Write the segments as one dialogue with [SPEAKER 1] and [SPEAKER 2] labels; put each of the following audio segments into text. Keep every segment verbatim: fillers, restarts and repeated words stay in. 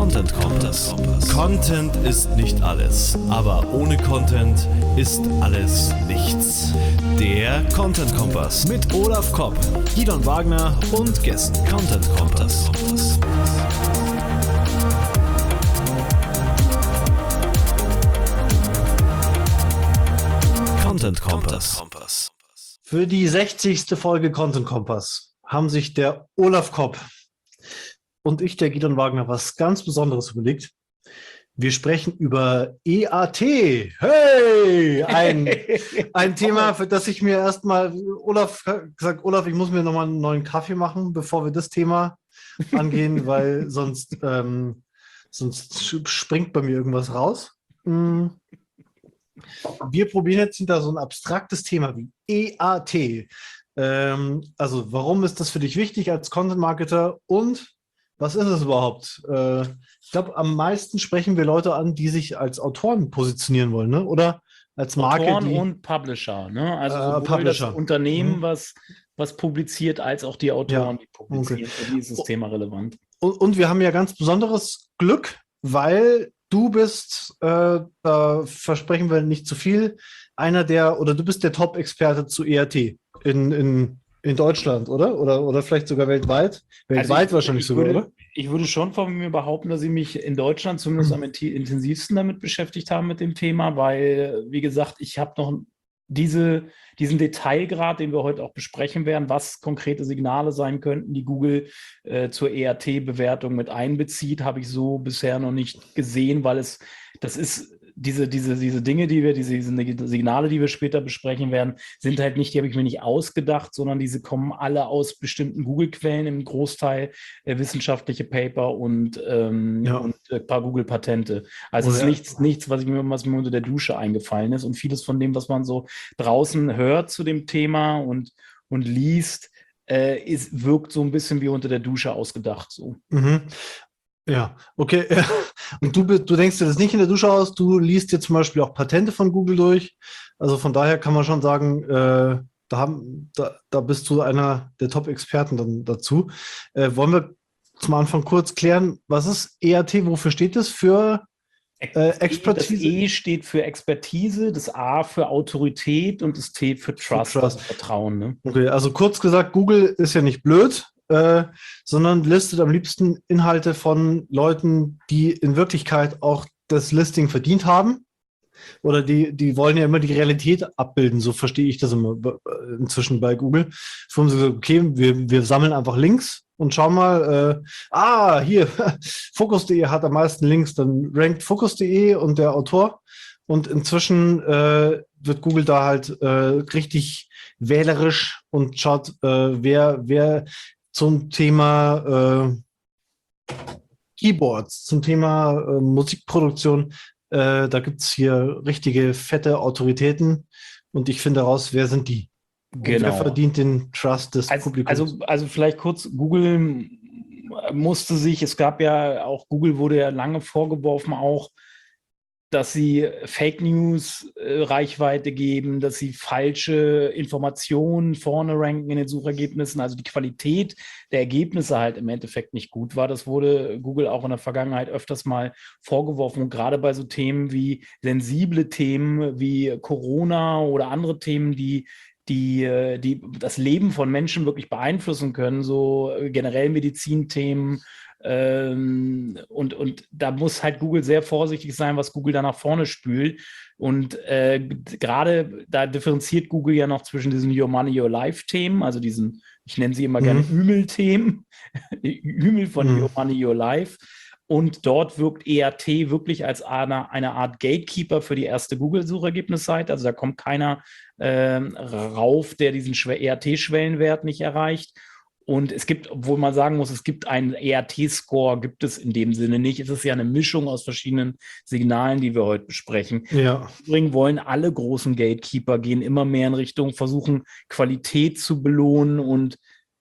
[SPEAKER 1] Content Kompass. Content ist nicht alles, aber ohne Content ist alles nichts. Der Content Kompass mit Olaf Kopp, Gidon Wagner und Gästen. Content Kompass. Content Kompass.
[SPEAKER 2] Für die sechzigste Folge Content Kompass haben sich der Olaf Kopp und ich, der Gidon Wagner, was ganz Besonderes überlegt. Wir sprechen über E A T. Hey! Ein, ein Thema, für das ich mir erstmal Olaf gesagt, Olaf, ich muss mir nochmal einen neuen Kaffee machen, bevor wir das Thema angehen, weil sonst, ähm, sonst springt bei mir irgendwas raus. Mm. Wir probieren jetzt hinter so ein abstraktes Thema wie E A T. Ähm, also warum ist das für dich wichtig als Content-Marketer und was ist es überhaupt? Äh, ich glaube, am meisten sprechen wir Leute an, die sich als Autoren positionieren wollen, ne? Oder als Marke.
[SPEAKER 3] Autoren
[SPEAKER 2] die,
[SPEAKER 3] und Publisher, ne? Also sowohl
[SPEAKER 2] äh, Publisher.
[SPEAKER 3] das Unternehmen,
[SPEAKER 2] mhm.
[SPEAKER 3] was, was publiziert, als auch die Autoren,
[SPEAKER 2] ja.
[SPEAKER 3] die publizieren.
[SPEAKER 2] Okay.
[SPEAKER 3] Für die ist das Thema relevant.
[SPEAKER 2] Und, und wir haben ja ganz besonderes Glück, weil du bist, äh, da versprechen wir nicht zu viel, einer der, oder du bist der Top-Experte zu E A T in, in, in Deutschland, oder? Oder, oder vielleicht sogar weltweit? Weltweit
[SPEAKER 3] also ich,
[SPEAKER 2] wahrscheinlich
[SPEAKER 3] ich
[SPEAKER 2] sogar,
[SPEAKER 3] würde,
[SPEAKER 2] oder?
[SPEAKER 3] Ich würde schon von mir behaupten, dass ich mich in Deutschland zumindest am intensivsten damit beschäftigt habe mit dem Thema, weil, wie gesagt, ich habe noch diese, diesen Detailgrad, den wir heute auch besprechen werden, was konkrete Signale sein könnten, die Google äh, zur E A T-Bewertung mit einbezieht, habe ich so bisher noch nicht gesehen, weil es, das ist diese, diese, diese Dinge, die wir, diese, diese Signale, die wir später besprechen werden, sind halt nicht, die habe ich mir nicht ausgedacht, sondern diese kommen alle aus bestimmten Google-Quellen, im Großteil äh, wissenschaftliche Paper und, ähm,
[SPEAKER 2] ja.
[SPEAKER 3] und ein paar Google-Patente. Also oh, es ist ja. nichts, nichts was, ich mir, was mir unter der Dusche eingefallen ist und vieles von dem, was man so draußen hört zu dem Thema und, und liest, äh, ist, wirkt so ein bisschen wie unter der Dusche ausgedacht. So.
[SPEAKER 2] Mhm. Ja, okay. Und du, du denkst dir das nicht in der Dusche aus, du liest dir zum Beispiel auch Patente von Google durch. Also von daher kann man schon sagen, äh, da, haben, da, da bist du einer der Top-Experten dann dazu. Äh, wollen wir zum Anfang kurz klären, was ist E A T, wofür steht das für äh, Expertise?
[SPEAKER 3] Das E steht für Expertise, das A für Autorität und das T für Trust,
[SPEAKER 2] für Trust.
[SPEAKER 3] Also Vertrauen. Ne?
[SPEAKER 2] Okay, also kurz gesagt, Google ist ja nicht blöd. Äh, sondern listet am liebsten Inhalte von Leuten, die in Wirklichkeit auch das Listing verdient haben. Oder die, die wollen ja immer die Realität abbilden, so verstehe ich das immer inzwischen bei Google. So haben sie gesagt, okay, wir, wir sammeln einfach Links und schauen mal, äh, ah, hier, Focus punkt de hat am meisten Links, dann rankt Focus punkt de und der Autor. Und inzwischen äh, wird Google da halt äh, richtig wählerisch und schaut, äh, wer, wer zum Thema äh, Keyboards, zum Thema äh, Musikproduktion. Äh, da gibt es hier richtige fette Autoritäten und ich finde heraus, wer sind die?
[SPEAKER 3] Genau.
[SPEAKER 2] Wer verdient den Trust des
[SPEAKER 3] also,
[SPEAKER 2] Publikums?
[SPEAKER 3] Also, also vielleicht kurz, Google musste sich, es gab ja auch, Google wurde ja lange vorgeworfen auch, dass sie Fake News äh, Reichweite geben, dass sie falsche Informationen vorne ranken in den Suchergebnissen, also die Qualität der Ergebnisse halt im Endeffekt nicht gut war. Das wurde Google auch in der Vergangenheit öfters mal vorgeworfen und gerade bei so Themen wie sensible Themen wie Corona oder andere Themen, die die, die das Leben von Menschen wirklich beeinflussen können, so generell Medizinthemen. Ähm, und, und da muss halt Google sehr vorsichtig sein, was Google da nach vorne spült. Und äh, gerade da differenziert Google ja noch zwischen diesen Your Money, Your Life-Themen, also diesen, ich nenne sie immer mhm. gerne Ümel-Themen, Ümel von mhm. Your Money, Your Life. Und dort wirkt E A T wirklich als eine, eine Art Gatekeeper für die erste Google-Suchergebnisseite. Also da kommt keiner äh, rauf, der diesen E A T-Schwellenwert nicht erreicht. Und es gibt, obwohl man sagen muss, es gibt einen E A T-Score, gibt es in dem Sinne nicht. Es ist ja eine Mischung aus verschiedenen Signalen, die wir heute besprechen.
[SPEAKER 2] Ja.
[SPEAKER 3] Übrigens wollen alle großen Gatekeeper gehen immer mehr in Richtung, versuchen Qualität zu belohnen und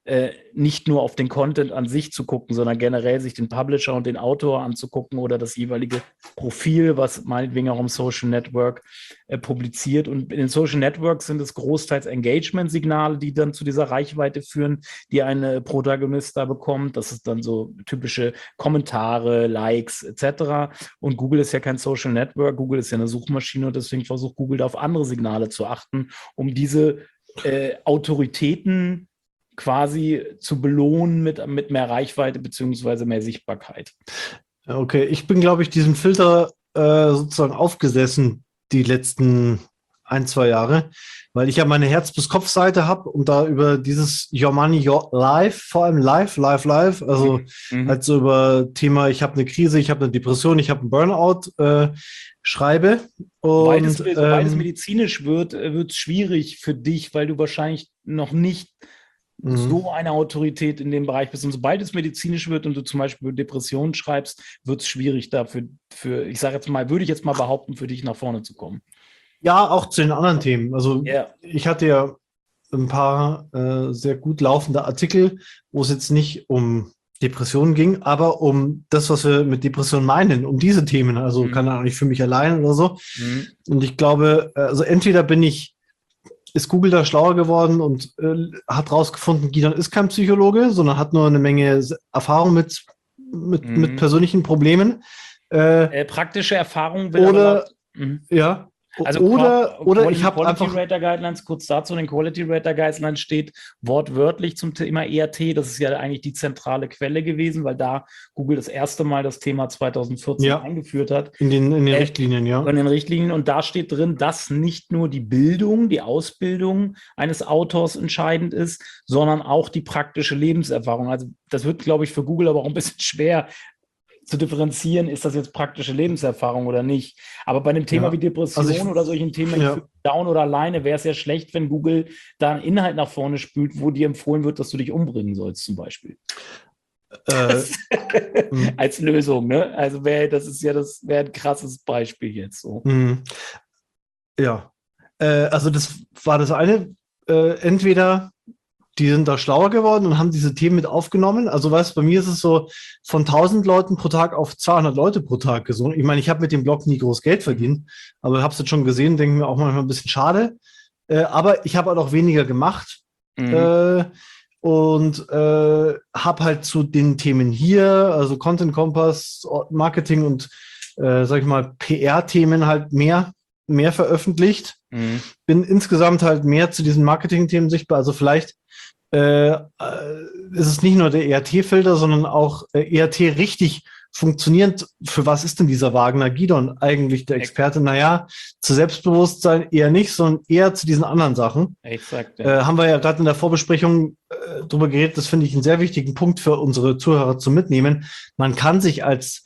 [SPEAKER 3] äh, nicht nur auf den Content an sich zu gucken, sondern generell sich den Publisher und den Autor anzugucken oder das jeweilige Profil, was meinetwegen auch im Social Network äh, publiziert. Und in den Social Networks sind es großteils Engagement-Signale, die dann zu dieser Reichweite führen, die ein äh, Protagonist da bekommt. Das ist dann so typische Kommentare, Likes et cetera. Und Google ist ja kein Social Network, Google ist ja eine Suchmaschine und deswegen versucht Google da auf andere Signale zu achten, um diese äh, Autoritäten quasi zu belohnen mit, mit mehr Reichweite beziehungsweise mehr Sichtbarkeit.
[SPEAKER 2] Okay, ich bin, glaube ich, diesem Filter äh, sozusagen aufgesessen die letzten ein, zwei Jahre, weil ich ja meine Herz-bis-Kopf-Seite habe und da über dieses Your Money, Your Life, vor allem live, live, live, also
[SPEAKER 3] Mhm.
[SPEAKER 2] halt so über Thema, ich habe eine Krise, ich habe eine Depression, ich habe einen Burnout, äh, schreibe.
[SPEAKER 3] Sobald es,
[SPEAKER 2] Und,
[SPEAKER 3] sobald es
[SPEAKER 2] ähm,
[SPEAKER 3] medizinisch wird, wird es schwierig für dich, weil du wahrscheinlich noch nicht
[SPEAKER 2] Mhm.
[SPEAKER 3] so eine Autorität in dem Bereich bist. Und sobald es medizinisch wird und du zum Beispiel über Depressionen schreibst, wird es schwierig dafür, für, ich sage jetzt mal, würde ich jetzt mal behaupten, für dich nach vorne zu kommen.
[SPEAKER 2] Ja, auch zu den anderen Themen. Also
[SPEAKER 3] Ja.
[SPEAKER 2] ich hatte ja ein paar äh, sehr gut laufende Artikel, wo es jetzt nicht um Depressionen ging, aber um das, was wir mit Depressionen meinen, um diese Themen. Also
[SPEAKER 3] Mhm.
[SPEAKER 2] kann auch nicht für mich allein oder so.
[SPEAKER 3] Mhm.
[SPEAKER 2] Und ich glaube, also entweder bin ich, ist Google da schlauer geworden und äh, hat rausgefunden, Gidon ist kein Psychologe, sondern hat nur eine Menge Erfahrung mit, mit,
[SPEAKER 3] Mhm.
[SPEAKER 2] mit persönlichen Problemen. Äh,
[SPEAKER 3] Äh, praktische Erfahrung will
[SPEAKER 2] Oder-
[SPEAKER 3] aber laut- Mhm.
[SPEAKER 2] ja.
[SPEAKER 3] Also
[SPEAKER 2] oder,
[SPEAKER 3] Qua-
[SPEAKER 2] oder
[SPEAKER 3] Quality-
[SPEAKER 2] ich habe
[SPEAKER 3] Quality
[SPEAKER 2] einfach.
[SPEAKER 3] Rater Guidelines, kurz dazu, in den Quality Rater Guidelines steht wortwörtlich zum Thema E R T. Das ist ja eigentlich die zentrale Quelle gewesen, weil da Google das erste Mal das Thema zweitausendvierzehn
[SPEAKER 2] Ja.
[SPEAKER 3] eingeführt hat.
[SPEAKER 2] In den, in den
[SPEAKER 3] Äh,
[SPEAKER 2] Richtlinien, ja.
[SPEAKER 3] In den Richtlinien. Und da steht drin, dass nicht nur die Bildung, die Ausbildung eines Autors entscheidend ist, sondern auch die praktische Lebenserfahrung. Also das wird, glaube ich, für Google aber auch ein bisschen schwer zu differenzieren, ist das jetzt praktische Lebenserfahrung oder nicht. Aber bei einem Thema
[SPEAKER 2] Ja.
[SPEAKER 3] wie Depression
[SPEAKER 2] Also ich-
[SPEAKER 3] oder solchen Themen,
[SPEAKER 2] ja.
[SPEAKER 3] ich fühle mich down oder alleine, wäre es ja schlecht, wenn Google da einen Inhalt nach vorne spült, wo dir empfohlen wird, dass du dich umbringen sollst, zum Beispiel.
[SPEAKER 2] Äh, Mhm.
[SPEAKER 3] Als Lösung, ne? Also wäre, das ist ja das wäre ein krasses Beispiel jetzt so.
[SPEAKER 2] mh. Ja. Äh, also das war das eine. Äh, entweder die sind da schlauer geworden und haben diese Themen mit aufgenommen. Also weißt du, bei mir ist es so von tausend Leuten pro Tag auf zweihundert Leute pro Tag gesungen. Ich meine, ich habe mit dem Blog nie groß Geld verdient, aber habe es jetzt schon gesehen, denke mir auch manchmal ein bisschen schade. Äh, aber ich habe halt auch weniger gemacht.
[SPEAKER 3] Mhm.
[SPEAKER 2] Äh, und äh, habe halt zu den Themen hier, also Content Kompass, Marketing und, äh, sag ich mal, P R-Themen halt mehr, mehr veröffentlicht.
[SPEAKER 3] Mhm.
[SPEAKER 2] Bin insgesamt halt mehr zu diesen Marketing-Themen sichtbar. Also vielleicht äh, äh, ist es nicht nur der E R T-Filter, sondern auch äh, E R T richtig funktionierend. Für was ist denn dieser Wagner Gidon eigentlich der Experte? Naja, zu Selbstbewusstsein eher nicht, sondern eher zu diesen anderen Sachen.
[SPEAKER 3] Exakt. Ja.
[SPEAKER 2] Äh, haben wir ja gerade in der Vorbesprechung äh, drüber geredet. Das finde ich einen sehr wichtigen Punkt für unsere Zuhörer zu mitnehmen. Man kann sich als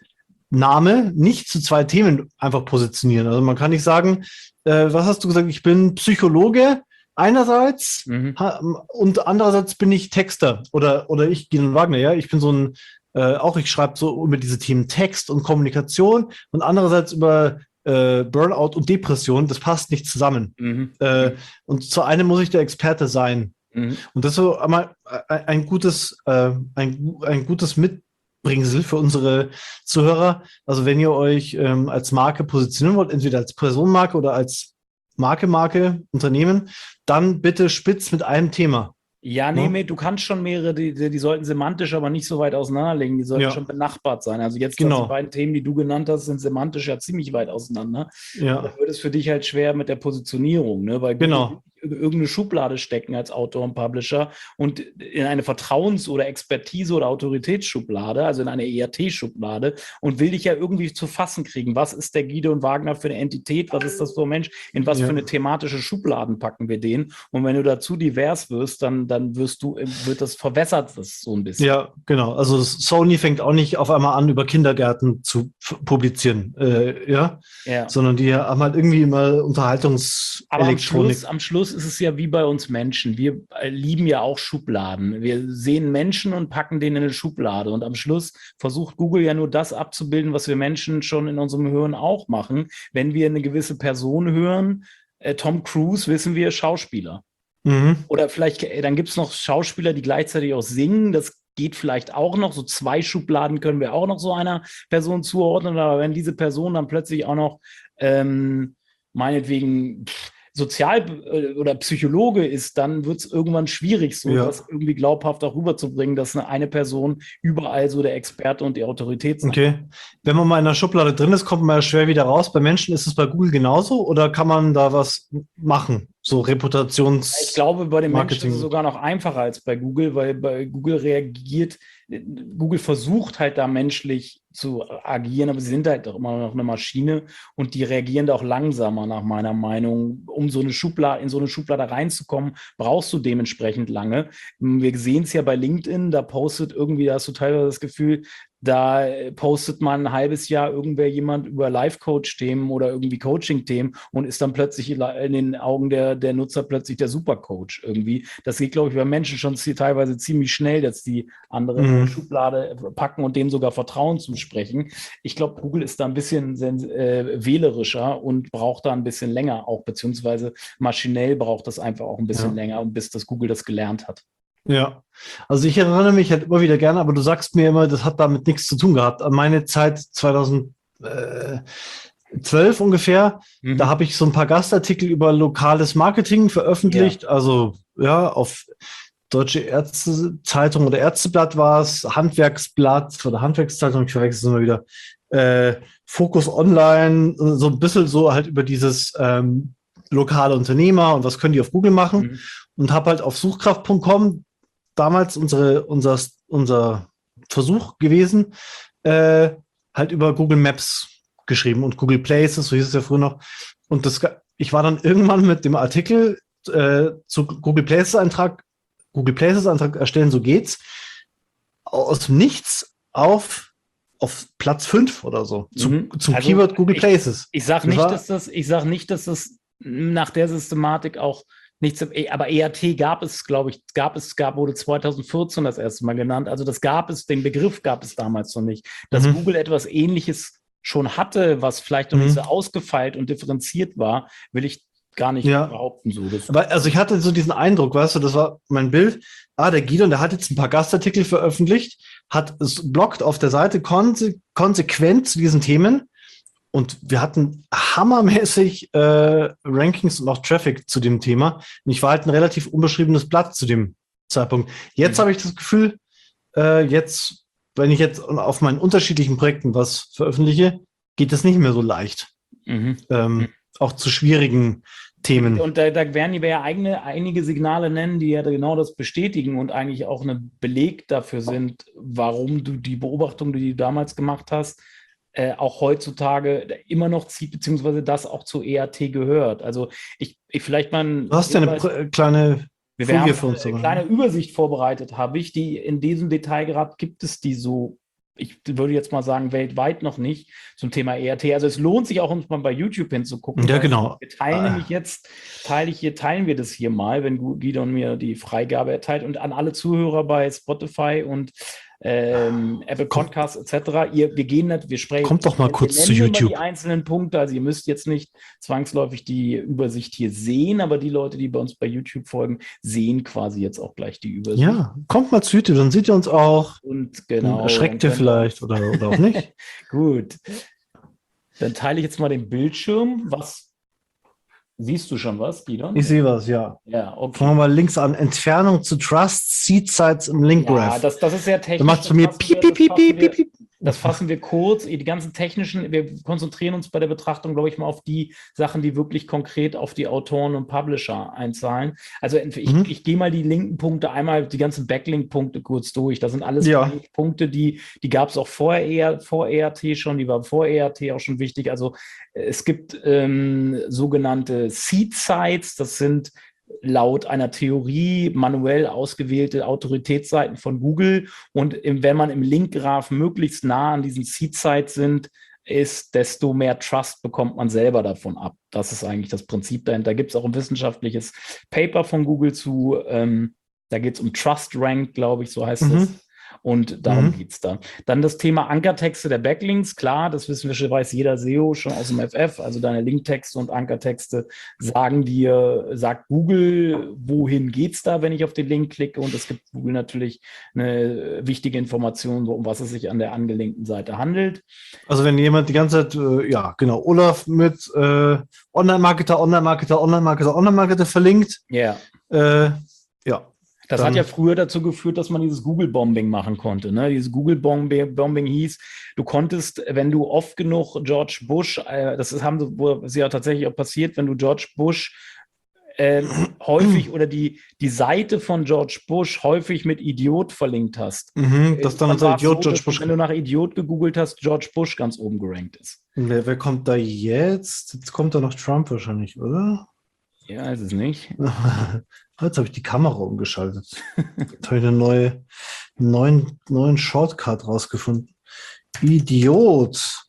[SPEAKER 2] Name nicht zu zwei Themen einfach positionieren. Also man kann nicht sagen, äh, was hast du gesagt? Ich bin Psychologe einerseits
[SPEAKER 3] Mhm.
[SPEAKER 2] ha, und andererseits bin ich Texter oder oder ich Gidon Wagner. Ja, ich bin so ein äh, auch ich schreibe so über diese Themen Text und Kommunikation und andererseits über äh, Burnout und Depression. Das passt nicht zusammen.
[SPEAKER 3] Mhm.
[SPEAKER 2] Äh, und zu einem muss ich der Experte sein.
[SPEAKER 3] Mhm.
[SPEAKER 2] Und das ist so einmal ein, ein gutes, äh, ein, ein gutes Mitbringsel für unsere Zuhörer. Also wenn ihr euch ähm, als Marke positionieren wollt, entweder als Personenmarke oder als Marke, Marke, Unternehmen, dann bitte spitz mit einem Thema.
[SPEAKER 3] Ja, nee,
[SPEAKER 2] Ne?
[SPEAKER 3] nee, du kannst schon mehrere, die, die, die sollten semantisch aber nicht so weit auseinanderlegen. Die sollten
[SPEAKER 2] Ja.
[SPEAKER 3] schon benachbart sein. Also jetzt
[SPEAKER 2] Genau.
[SPEAKER 3] die beiden Themen, die du genannt hast, sind semantisch ja ziemlich weit auseinander.
[SPEAKER 2] Ja,
[SPEAKER 3] Da wird es für dich halt schwer mit der Positionierung, ne? Weil
[SPEAKER 2] Genau.
[SPEAKER 3] Google will in irgendeine Schublade stecken als Autor und Publisher und in eine Vertrauens- oder Expertise- oder Autoritätsschublade, also in eine E R T-Schublade und will dich ja irgendwie zu fassen kriegen. Was ist der Gidon Wagner für eine Entität? Was ist das für ein Mensch? In was
[SPEAKER 2] Ja.
[SPEAKER 3] für eine thematische Schubladen packen wir den? Und wenn du dazu divers wirst, dann, dann wirst du, wird das verwässert das so ein bisschen.
[SPEAKER 2] ja, genau. Also Sony fängt auch nicht auf einmal an, über Kindergärten zu f- publizieren, äh, ja,
[SPEAKER 3] Ja.
[SPEAKER 2] sondern die haben halt irgendwie immer
[SPEAKER 3] Aber am
[SPEAKER 2] Unterhaltungselektronik.
[SPEAKER 3] Schluss, am Schluss ist es ja wie bei uns Menschen. Wir äh, lieben ja auch Schubladen. Wir sehen Menschen und packen den in eine Schublade. Und am Schluss versucht Google ja nur das abzubilden, was wir Menschen schon in unserem Hören auch machen. Wenn wir eine gewisse Person hören, äh, Tom Cruise, wissen wir, Schauspieler.
[SPEAKER 2] Mhm.
[SPEAKER 3] Oder vielleicht, äh, dann gibt es noch Schauspieler, die gleichzeitig auch singen. Das geht vielleicht auch noch. So zwei Schubladen können wir auch noch so einer Person zuordnen. Aber wenn diese Person dann plötzlich auch noch ähm, meinetwegen pff, Sozial- äh, oder Psychologe ist, dann wird es irgendwann schwierig, so
[SPEAKER 2] Ja.
[SPEAKER 3] das irgendwie glaubhaft auch rüberzubringen, dass eine, eine Person überall so der Experte und die Autorität sein.
[SPEAKER 2] Okay. Wenn man mal in der Schublade drin ist, kommt man ja schwer wieder raus. Bei Menschen ist es bei Google genauso oder kann man da was machen? So Reputations.
[SPEAKER 3] Ich glaube, bei den Menschen
[SPEAKER 2] Marketing.
[SPEAKER 3] ist es sogar noch einfacher als bei Google, weil bei Google reagiert, Google versucht halt da menschlich zu agieren, aber sie sind halt auch immer noch eine Maschine und die reagieren da auch langsamer, nach meiner Meinung. Um so eine Schublade, in so eine Schublade reinzukommen, brauchst du dementsprechend lange. Wir sehen es ja bei LinkedIn, da postet irgendwie, da hast du teilweise das Gefühl, da postet man ein halbes Jahr irgendwer jemand über Life-Coach-Themen oder irgendwie Coaching-Themen und ist dann plötzlich in den Augen der, der Nutzer plötzlich der Supercoach irgendwie. Das geht, glaube ich, bei Menschen schon teilweise ziemlich schnell, dass die andere
[SPEAKER 2] Mhm.
[SPEAKER 3] in die Schublade packen und dem sogar Vertrauen zusprechen. Ich glaube, Google ist da ein bisschen äh, wählerischer und braucht da ein bisschen länger auch, beziehungsweise maschinell braucht das einfach auch ein bisschen
[SPEAKER 2] Ja.
[SPEAKER 3] länger, bis das Google das gelernt hat.
[SPEAKER 2] Ja, also ich erinnere mich halt immer wieder gerne, aber du sagst mir immer, das hat damit nichts zu tun gehabt. An meine Zeit zweitausendzwölf ungefähr,
[SPEAKER 3] Mhm.
[SPEAKER 2] da habe ich so ein paar Gastartikel über lokales Marketing veröffentlicht. Also ja, auf Deutsche Ärztezeitung oder Ärzteblatt war es, Handwerksblatt oder Handwerkszeitung, ich verwechsel es immer wieder, äh, Fokus Online, so ein bisschen so halt über dieses ähm, lokale Unternehmer und was können die auf Google machen.
[SPEAKER 3] Mhm.
[SPEAKER 2] Und habe halt auf suchkraft punkt com damals unsere, unser, unser Versuch gewesen, äh, halt über Google Maps geschrieben und Google Places, so hieß es ja früher noch. Und das, ich war dann irgendwann mit dem Artikel äh, zu Google Places Eintrag, Google Places Eintrag erstellen, so geht's, aus dem Nichts auf, auf Platz fünf oder so, zu,
[SPEAKER 3] Mhm.
[SPEAKER 2] zum
[SPEAKER 3] Also
[SPEAKER 2] Keyword Google
[SPEAKER 3] ich-
[SPEAKER 2] Places.
[SPEAKER 3] Ich sage
[SPEAKER 2] Das
[SPEAKER 3] nicht,
[SPEAKER 2] war-
[SPEAKER 3] dass das, ich sag nicht, dass das nach der Systematik auch nichts, aber E R T gab es, glaube ich, gab es, gab, wurde zweitausendvierzehn das erste Mal genannt. Also das gab es, den Begriff gab es damals noch nicht. Dass
[SPEAKER 2] Mhm.
[SPEAKER 3] Google etwas Ähnliches schon hatte, was vielleicht noch
[SPEAKER 2] Mhm.
[SPEAKER 3] nicht so ausgefeilt und differenziert war, will ich gar nicht
[SPEAKER 2] Ja.
[SPEAKER 3] behaupten. So. Das,
[SPEAKER 2] Aber also ich hatte so diesen Eindruck, weißt du, das war mein Bild. Ah, der Guido, der hat jetzt ein paar Gastartikel veröffentlicht, hat es bloggt auf der Seite konse konsequent zu diesen Themen und wir hatten hammermäßig äh, Rankings und auch Traffic zu dem Thema. Und ich war halt ein relativ unbeschriebenes Blatt zu dem Zeitpunkt. Jetzt
[SPEAKER 3] Mhm.
[SPEAKER 2] habe ich das Gefühl, äh, jetzt, wenn ich jetzt auf meinen unterschiedlichen Projekten was veröffentliche, geht das nicht mehr so leicht.
[SPEAKER 3] mhm.
[SPEAKER 2] Ähm,
[SPEAKER 3] Mhm.
[SPEAKER 2] Auch zu schwierigen Themen.
[SPEAKER 3] Und da, da werden wir ja eigene, einige Signale nennen, die ja genau das bestätigen und eigentlich auch ein Beleg dafür sind, warum du die Beobachtung, die du damals gemacht hast, äh, auch heutzutage immer noch zieht, beziehungsweise das auch zu E R T gehört. Also ich, ich vielleicht mal ein
[SPEAKER 2] Du hast ja eine
[SPEAKER 3] Hinweis-
[SPEAKER 2] pr- kleine
[SPEAKER 3] wir
[SPEAKER 2] Folie
[SPEAKER 3] haben
[SPEAKER 2] für uns.
[SPEAKER 3] eine
[SPEAKER 2] aber-
[SPEAKER 3] kleine Übersicht vorbereitet, habe ich, die in diesem Detailgrad gibt es die so, ich würde jetzt mal sagen, weltweit noch nicht zum Thema E R T. Also es lohnt sich auch, uns mal bei YouTube hinzugucken.
[SPEAKER 2] Ja,
[SPEAKER 3] weil
[SPEAKER 2] genau.
[SPEAKER 3] Wir teilen
[SPEAKER 2] Ah.
[SPEAKER 3] nämlich jetzt, teile ich hier, teilen wir das hier mal, wenn Guido mir die Freigabe erteilt und an alle Zuhörer bei Spotify und ähm, Apple
[SPEAKER 2] Komm.
[SPEAKER 3] Podcasts et cetera. Ihr, wir gehen nicht, wir sprechen.
[SPEAKER 2] Kommt doch mal
[SPEAKER 3] wir
[SPEAKER 2] kurz
[SPEAKER 3] nennen
[SPEAKER 2] zu
[SPEAKER 3] immer
[SPEAKER 2] YouTube.
[SPEAKER 3] Die einzelnen Punkte, also ihr müsst jetzt nicht zwangsläufig die Übersicht hier sehen, aber die Leute, die bei uns bei YouTube folgen, sehen quasi jetzt auch gleich die Übersicht.
[SPEAKER 2] Ja, kommt mal zu YouTube, dann seht ihr uns auch.
[SPEAKER 3] Und genau.
[SPEAKER 2] Erschreckt
[SPEAKER 3] dann
[SPEAKER 2] ihr
[SPEAKER 3] könnt
[SPEAKER 2] vielleicht oder, oder auch nicht.
[SPEAKER 3] Gut. Dann teile ich jetzt mal den Bildschirm. Was siehst du schon was, Guido?
[SPEAKER 2] Ich sehe was, ja.
[SPEAKER 3] Ja,
[SPEAKER 2] Fangen
[SPEAKER 3] okay.
[SPEAKER 2] wir mal links an. Entfernung zu Trust, Seed Sites im Link
[SPEAKER 3] Ja,
[SPEAKER 2] Graph.
[SPEAKER 3] das, das ist sehr technisch.
[SPEAKER 2] Dann macht es bei
[SPEAKER 3] das
[SPEAKER 2] mir
[SPEAKER 3] fassen
[SPEAKER 2] piep,
[SPEAKER 3] wir-
[SPEAKER 2] piep,
[SPEAKER 3] das
[SPEAKER 2] piep,
[SPEAKER 3] fassen wir-
[SPEAKER 2] piep, piep.
[SPEAKER 3] Das fassen wir kurz. Die ganzen technischen, wir konzentrieren uns bei der Betrachtung, glaube ich, mal auf die Sachen, die wirklich konkret auf die Autoren und Publisher einzahlen. Also ich,
[SPEAKER 2] Mhm.
[SPEAKER 3] ich gehe mal die linken Punkte, einmal die ganzen Backlink-Punkte kurz durch. Das sind alles
[SPEAKER 2] Ja.
[SPEAKER 3] Punkte, die, die gab es auch vor, eher, vor E R T schon, die waren vor E R T auch schon wichtig. Also äh, es gibt ähm, sogenannte Seed-Sites, das sind laut einer Theorie manuell ausgewählte Autoritätsseiten von Google. Und im, wenn man im Linkgraph möglichst nah an diesen Seed-Sites sind, ist, desto mehr Trust bekommt man selber davon ab. Das ist eigentlich das Prinzip dahinter. Da gibt es auch ein wissenschaftliches Paper von Google zu, ähm, da geht es um Trust Rank, glaube ich, so heißt
[SPEAKER 2] Mhm.
[SPEAKER 3] es. Und darum
[SPEAKER 2] Mhm.
[SPEAKER 3] geht es da. Dann das Thema Ankertexte der Backlinks. Klar, das wissen wir schon, weiß jeder S E O schon aus dem F F. Also deine Linktexte und Ankertexte sagen dir, sagt Google, wohin geht es da, wenn ich auf den Link klicke. Und es gibt Google natürlich eine wichtige Information, um was es sich an der angelinkten Seite handelt.
[SPEAKER 2] Also wenn jemand die ganze Zeit, äh, ja genau, Olaf mit äh, Online-Marketer, Online-Marketer, Online-Marketer, Online-Marketer verlinkt,
[SPEAKER 3] Ja.
[SPEAKER 2] äh, ja.
[SPEAKER 3] Das
[SPEAKER 2] Dann-
[SPEAKER 3] hat ja früher dazu geführt, dass man dieses Google-Bombing machen konnte. Ne? Dieses Google-Bombing Bombing hieß, du konntest, wenn du oft genug George Bush, äh, das ist, haben, wo, ist ja tatsächlich auch passiert, wenn du George Bush äh, häufig oder die, die Seite von George Bush häufig mit Idiot verlinkt hast.
[SPEAKER 2] Mhm, das dann unser
[SPEAKER 3] war es
[SPEAKER 2] Idiot
[SPEAKER 3] so,
[SPEAKER 2] George
[SPEAKER 3] dass,
[SPEAKER 2] Bush.
[SPEAKER 3] wenn du nach Idiot gegoogelt hast, George Bush ganz oben gerankt ist.
[SPEAKER 2] Wer, wer kommt da jetzt? Jetzt kommt da noch Trump wahrscheinlich, oder?
[SPEAKER 3] Ja, ist es nicht.
[SPEAKER 2] Jetzt habe ich die Kamera umgeschaltet. Jetzt habe ich einen neue, neuen, neuen Shortcut rausgefunden. Idiot.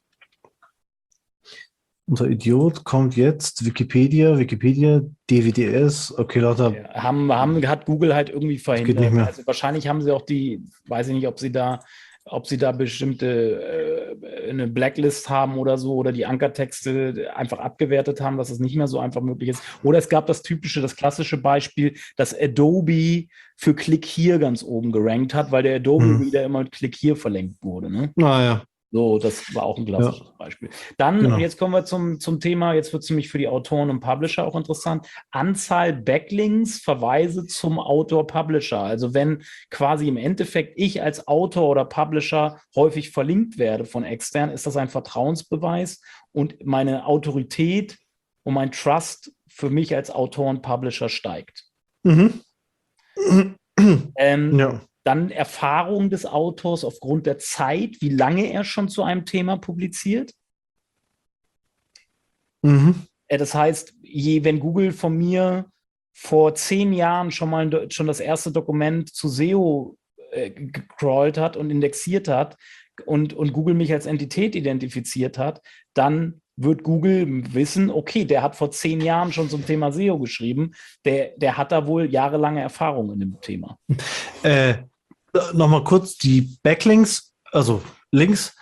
[SPEAKER 2] Unter Idiot kommt jetzt Wikipedia, Wikipedia, D W D S. Okay, lauter.
[SPEAKER 3] Ja, haben, haben, hat Google halt irgendwie
[SPEAKER 2] geht
[SPEAKER 3] verhindert.
[SPEAKER 2] nicht mehr.
[SPEAKER 3] Also wahrscheinlich haben sie auch die, weiß ich nicht, ob sie da, ob sie da bestimmte äh, eine Blacklist haben oder so oder die Ankertexte einfach abgewertet haben, dass es nicht mehr so einfach möglich ist. Oder es gab das typische, das klassische Beispiel, dass Adobe für Klick hier ganz oben gerankt hat, weil der Adobe
[SPEAKER 2] Hm.
[SPEAKER 3] wieder immer mit Klick hier verlinkt wurde. Ne?
[SPEAKER 2] Naja.
[SPEAKER 3] So, das war auch ein klassisches Beispiel. Dann,
[SPEAKER 2] Genau.
[SPEAKER 3] und jetzt kommen wir zum, zum Thema, jetzt wird es nämlich für die Autoren und Publisher auch interessant, Anzahl Backlinks, Verweise zum Autor-Publisher. Also wenn quasi im Endeffekt ich als Autor oder Publisher häufig verlinkt werde von extern, ist das ein Vertrauensbeweis und meine Autorität und mein Trust für mich als Autor und Publisher steigt.
[SPEAKER 2] Mhm.
[SPEAKER 3] Ähm,
[SPEAKER 2] Ja.
[SPEAKER 3] Dann Erfahrung des Autors aufgrund der Zeit, wie lange er schon zu einem Thema publiziert.
[SPEAKER 2] Mhm.
[SPEAKER 3] Äh, Das heißt, je, wenn Google von mir vor zehn Jahren schon mal ein Do- schon das erste Dokument zu S E O äh, gecrawlt hat und indexiert hat und, und Google mich als Entität identifiziert hat, dann wird Google wissen, okay, der hat vor zehn Jahren schon zum Thema S E O geschrieben, der, der hat da wohl jahrelange Erfahrung in dem Thema.
[SPEAKER 2] Äh, Nochmal kurz die Backlinks, also Links,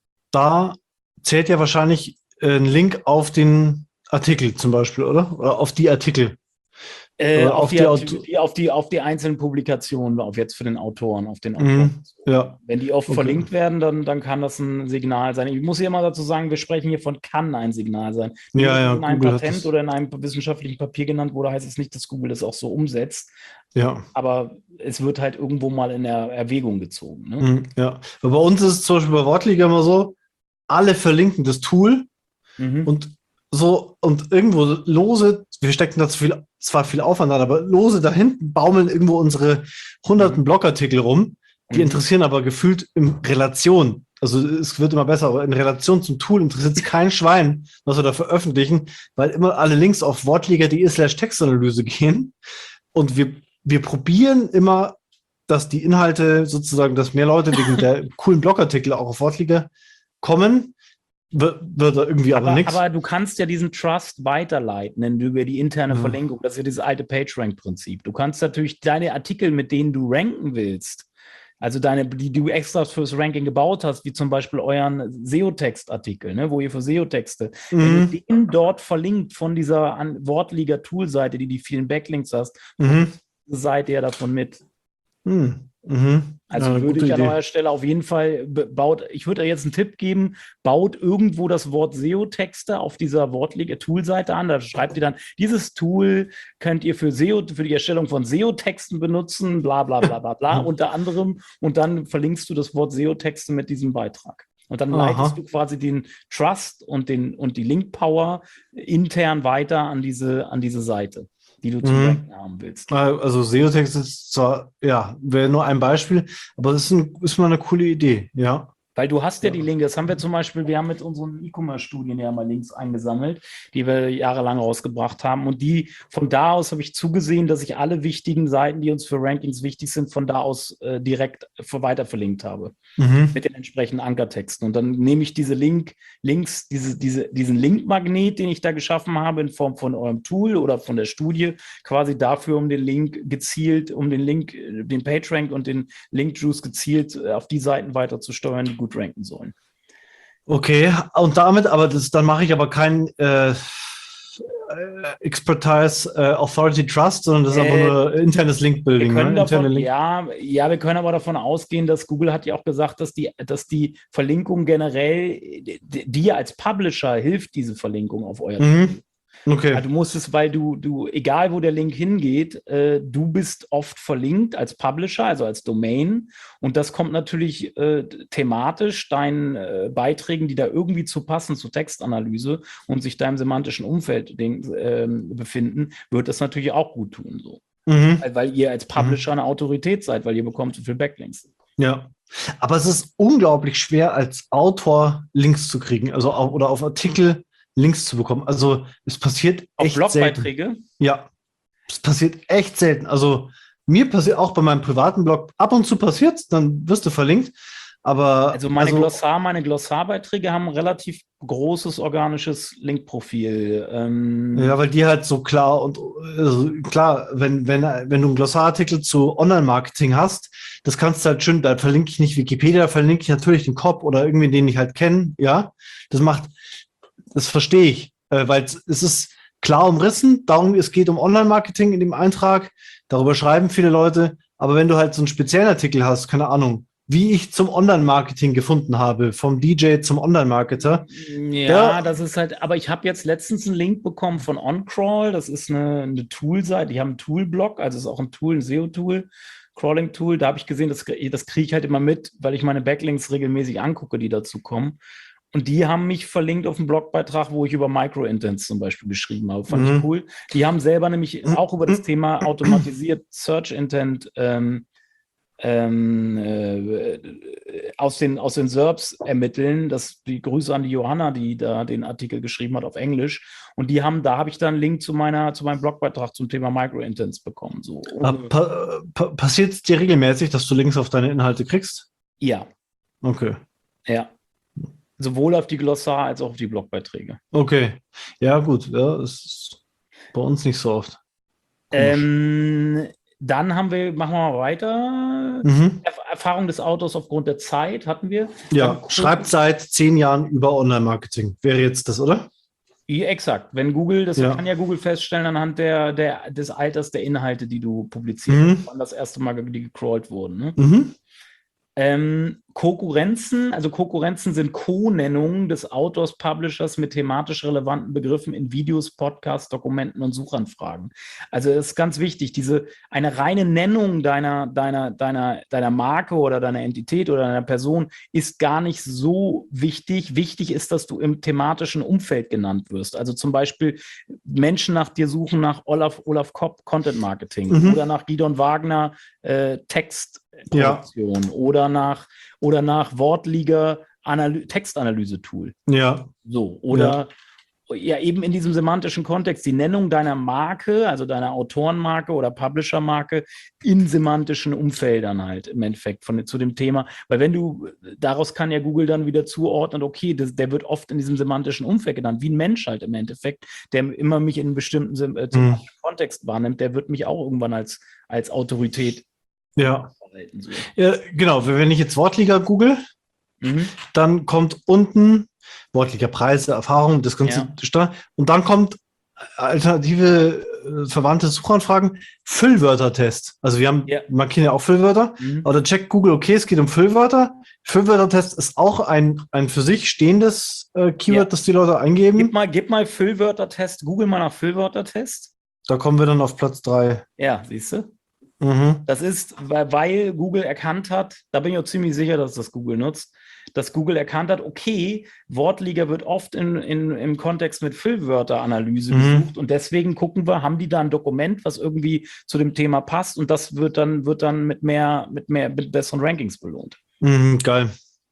[SPEAKER 2] da zählt ja wahrscheinlich äh, ein Link auf den Artikel zum Beispiel, oder? Oder auf die Artikel.
[SPEAKER 3] Äh,
[SPEAKER 2] Oder
[SPEAKER 3] auf,
[SPEAKER 2] auf
[SPEAKER 3] die,
[SPEAKER 2] die
[SPEAKER 3] auf,
[SPEAKER 2] Auto-
[SPEAKER 3] die, auf, die, auf die einzelnen Publikationen, auf jetzt für den Autoren, auf den
[SPEAKER 2] Mhm.
[SPEAKER 3] Autoren.
[SPEAKER 2] Ja.
[SPEAKER 3] Wenn die oft
[SPEAKER 2] Okay.
[SPEAKER 3] verlinkt werden, dann, dann kann das ein Signal sein. Ich muss hier mal dazu sagen, wir sprechen hier von kann ein Signal sein. Nur
[SPEAKER 2] Ja, ja,
[SPEAKER 3] in einem
[SPEAKER 2] Google hat
[SPEAKER 3] Patent
[SPEAKER 2] das-
[SPEAKER 3] oder in einem wissenschaftlichen Papier genannt wurde, heißt es nicht, dass Google das auch so umsetzt.
[SPEAKER 2] Ja.
[SPEAKER 3] Aber es wird halt irgendwo mal in der Erwägung gezogen. Ne?
[SPEAKER 2] Mhm, ja. Aber bei uns ist es zum Beispiel bei Wortliga immer so, alle verlinken das Tool
[SPEAKER 3] Mhm.
[SPEAKER 2] und so und irgendwo lose, wir stecken da zu viel, zwar viel Aufwand an, aber lose da hinten baumeln irgendwo unsere hunderten Blogartikel rum, die
[SPEAKER 3] Mhm.
[SPEAKER 2] interessieren aber gefühlt in Relation. Also es wird immer besser, aber in Relation zum Tool interessiert es kein Schwein, was wir da veröffentlichen, weil immer alle Links auf wortliga.de slash Textanalyse gehen und wir, wir probieren immer, dass die Inhalte sozusagen, dass mehr Leute wegen der coolen Blogartikel auch auf Wortliga kommen, wird, wird da irgendwie aber,
[SPEAKER 3] Aber,
[SPEAKER 2] nichts.
[SPEAKER 3] aber du kannst ja diesen Trust weiterleiten denn über die interne
[SPEAKER 2] Ja.
[SPEAKER 3] Verlinkung. Das ist ja dieses alte PageRank-Prinzip. Du kannst natürlich deine Artikel, mit denen du ranken willst, also deine, die du extra fürs Ranking gebaut hast, wie zum Beispiel euren S E O-Text-Artikel, ne, wo ihr für S E O-Texte, wenn
[SPEAKER 2] Mhm.
[SPEAKER 3] du den dort verlinkt von dieser an Wortliga-Tool-Seite, die die vielen Backlinks hast,
[SPEAKER 2] Mhm.
[SPEAKER 3] seid ihr davon mit.
[SPEAKER 2] Mhm. Mhm.
[SPEAKER 3] Also
[SPEAKER 2] Ja, eine
[SPEAKER 3] würde
[SPEAKER 2] gute
[SPEAKER 3] ich an
[SPEAKER 2] Idee.
[SPEAKER 3] eurer Stelle auf jeden Fall be- baut, ich würde euch jetzt einen Tipp geben, baut irgendwo das Wort S E O-Texte auf dieser Wortliga-Tool-Seite an. Da schreibt ihr dann, dieses Tool könnt ihr für S E O, für die Erstellung von S E O-Texten benutzen, bla bla bla bla bla, unter anderem. Und dann verlinkst du das Wort S E O-Texte mit diesem Beitrag. Und dann
[SPEAKER 2] Aha.
[SPEAKER 3] leitest du quasi den Trust und, den, und die Link-Power intern weiter an diese, an diese Seite, die du zum
[SPEAKER 2] Mhm.
[SPEAKER 3] Ranken haben willst.
[SPEAKER 2] Also S E O-Text ist zwar, ja, wäre nur ein Beispiel, aber es ist, ein, ist mal eine coole Idee, ja.
[SPEAKER 3] Weil du hast ja,
[SPEAKER 2] Ja.
[SPEAKER 3] die Links, das haben wir zum Beispiel, wir haben mit unseren E-Commerce-Studien ja mal Links eingesammelt, die wir jahrelang rausgebracht haben. Und die, von da aus habe ich zugesehen, dass ich alle wichtigen Seiten, die uns für Rankings wichtig sind, von da aus äh, direkt für weiter verlinkt habe.
[SPEAKER 2] Mhm.
[SPEAKER 3] Mit den entsprechenden Ankertexten. Und dann nehme ich diese Link, Links, diese, diese, diesen Linkmagnet, den ich da geschaffen habe, in Form von eurem Tool oder von der Studie, quasi dafür, um den Link gezielt, um den Link, den PageRank und den Link-Juice gezielt auf die Seiten weiter zu steuern, die gut ranken sollen.
[SPEAKER 2] Okay, und damit, aber das, dann mache ich aber kein äh, Expertise äh, Authority Trust, sondern das ist
[SPEAKER 3] Äh,
[SPEAKER 2] einfach nur internes Link-Building.
[SPEAKER 3] Wir können
[SPEAKER 2] Ne? Interne
[SPEAKER 3] davon,
[SPEAKER 2] Link
[SPEAKER 3] ja, ja, wir können aber davon ausgehen, dass Google hat ja auch gesagt, dass die, dass die Verlinkung generell, dir als Publisher hilft, diese Verlinkung auf euer
[SPEAKER 2] Mhm. Okay.
[SPEAKER 3] Ja, du musst es, weil du, du, egal wo der Link hingeht, äh, du bist oft verlinkt als Publisher, also als Domain. Und das kommt natürlich äh, thematisch deinen äh, Beiträgen, die da irgendwie zu passen zur Textanalyse und sich da im semantischen Umfeld den, äh, befinden, wird das natürlich auch gut tun. So.
[SPEAKER 2] Mhm.
[SPEAKER 3] Weil, weil ihr als Publisher eine Autorität seid, weil ihr bekommt so viel Backlinks.
[SPEAKER 2] Ja. Aber es ist unglaublich schwer, als Autor Links zu kriegen, also auf, oder auf Artikel Links zu bekommen. Also es passiert
[SPEAKER 3] Auf
[SPEAKER 2] echt selten.
[SPEAKER 3] Blogbeiträge?
[SPEAKER 2] Ja, es passiert echt selten. Also mir passiert auch bei meinem privaten Blog, ab und zu passiert, dann wirst du verlinkt. Aber
[SPEAKER 3] Also meine
[SPEAKER 2] also,
[SPEAKER 3] Glossar, meine Glossarbeiträge haben ein relativ großes organisches Linkprofil. Ähm,
[SPEAKER 2] ja, weil die halt so klar und also klar, wenn, wenn, wenn du einen Glossarartikel zu Online-Marketing hast, das kannst du halt schön, da verlinke ich nicht Wikipedia, da verlinke ich natürlich den Kopf oder irgendwen, den ich halt kenne. Ja, das macht, das verstehe ich, äh, weil es ist klar umrissen, darum, es geht um Online-Marketing in dem Eintrag, darüber schreiben viele Leute, aber wenn du halt so einen speziellen Artikel hast, keine Ahnung, wie ich zum Online-Marketing gefunden habe, vom D J zum Online-Marketer.
[SPEAKER 3] Ja,
[SPEAKER 2] Ja.
[SPEAKER 3] das ist halt, aber ich habe jetzt letztens einen Link bekommen von OnCrawl, das ist eine, eine Tool-Seite, die haben einen Tool-Blog, also ist auch ein Tool, ein S E O-Tool, Crawling-Tool, da habe ich gesehen, das, das kriege ich halt immer mit, weil ich meine Backlinks regelmäßig angucke, die dazu kommen. Und die haben mich verlinkt auf einen Blogbeitrag, wo ich über Micro-Intents zum Beispiel geschrieben habe. Fand
[SPEAKER 2] Mhm.
[SPEAKER 3] ich cool. Die haben selber nämlich auch über das Thema automatisiert Search Intent ähm, ähm, äh, aus den, aus den S E R Ps ermitteln. Das, die Grüße an die Johanna, die da den Artikel geschrieben hat auf Englisch. Und die haben, da habe ich dann einen Link zu meiner, zu meinem Blogbeitrag zum Thema Micro-Intents bekommen. So.
[SPEAKER 2] Aber pa pa passiert es dir regelmäßig, dass du Links auf deine Inhalte kriegst?
[SPEAKER 3] Ja,
[SPEAKER 2] Okay.
[SPEAKER 3] ja. Sowohl auf die Glossar als auch auf die Blogbeiträge.
[SPEAKER 2] Okay. Ja, gut. Ja, das ist bei uns nicht so oft. Komisch.
[SPEAKER 3] Ähm, dann haben wir, machen wir mal weiter.
[SPEAKER 2] Mhm.
[SPEAKER 3] Erf Erfahrung des Autors aufgrund der Zeit hatten wir.
[SPEAKER 2] Ja,
[SPEAKER 3] Dann-
[SPEAKER 2] schreibt seit zehn Jahren über Online-Marketing. Wäre jetzt das, oder?
[SPEAKER 3] Ja, exakt. Wenn Google, das
[SPEAKER 2] Ja.
[SPEAKER 3] kann ja Google feststellen anhand der, der, des Alters der Inhalte, die du publiziert
[SPEAKER 2] Mhm.
[SPEAKER 3] hast, wann das erste Mal die gecrawlt wurden. Ne?
[SPEAKER 2] Mhm.
[SPEAKER 3] Ähm, Konkurrenzen, also Konkurrenzen sind Co-Nennungen des Autors, Publishers mit thematisch relevanten Begriffen in Videos, Podcasts, Dokumenten und Suchanfragen. Also das ist ganz wichtig, diese eine reine Nennung deiner, deiner, deiner, deiner Marke oder deiner Entität oder deiner Person ist gar nicht so wichtig. Wichtig ist, dass du im thematischen Umfeld genannt wirst. Also zum Beispiel Menschen nach dir suchen nach Olaf, Olaf Kopp Content Marketing
[SPEAKER 2] Mhm.
[SPEAKER 3] oder nach Gidon Wagner äh, Text Produktion oder nach oder nach Wortliga Textanalyse-Tool.
[SPEAKER 2] Ja.
[SPEAKER 3] So, oder ja. eben in diesem semantischen Kontext, die Nennung deiner Marke, also deiner Autorenmarke oder Publishermarke in semantischen Umfeldern halt im Endeffekt von, zu dem Thema. Weil wenn du, daraus kann ja Google dann wieder zuordnen, okay, das, der wird oft in diesem semantischen Umfeld genannt, wie ein Mensch halt im Endeffekt, der immer mich in einem bestimmten äh, thematischen
[SPEAKER 2] Mhm.
[SPEAKER 3] Kontext wahrnimmt, der wird mich auch irgendwann als, als Autorität
[SPEAKER 2] Ja.
[SPEAKER 3] verhalten. So.
[SPEAKER 2] Ja, genau. Wenn ich jetzt Wortliga google,
[SPEAKER 3] Mhm.
[SPEAKER 2] dann kommt unten Wortliga Preise, Erfahrung, das ganze
[SPEAKER 3] Ja.
[SPEAKER 2] Sta- und dann kommt alternative äh, verwandte Suchanfragen, Füllwörtertest. Also wir haben,
[SPEAKER 3] Ja.
[SPEAKER 2] markieren ja auch Füllwörter,
[SPEAKER 3] Mhm.
[SPEAKER 2] aber dann checkt Google, okay, es geht um Füllwörter. Füllwörtertest ist auch ein, ein für sich stehendes äh, Keyword,
[SPEAKER 3] Ja.
[SPEAKER 2] das die Leute eingeben.
[SPEAKER 3] Gib mal, gib mal Füllwörtertest, google mal nach Füllwörtertest.
[SPEAKER 2] Da kommen wir dann auf Platz drei.
[SPEAKER 3] Ja, siehst du?
[SPEAKER 2] Mhm.
[SPEAKER 3] Das ist, weil, weil Google erkannt hat, da bin ich auch ziemlich sicher, dass das Google nutzt, dass Google erkannt hat, okay, Wortliga wird oft in, in, im Kontext mit Füllwörteranalyse
[SPEAKER 2] Mhm.
[SPEAKER 3] gesucht und deswegen gucken wir, haben die da ein Dokument, was irgendwie zu dem Thema passt und das wird dann, wird dann mit mehr, mit mehr, mit besseren Rankings belohnt.
[SPEAKER 2] Mhm, geil.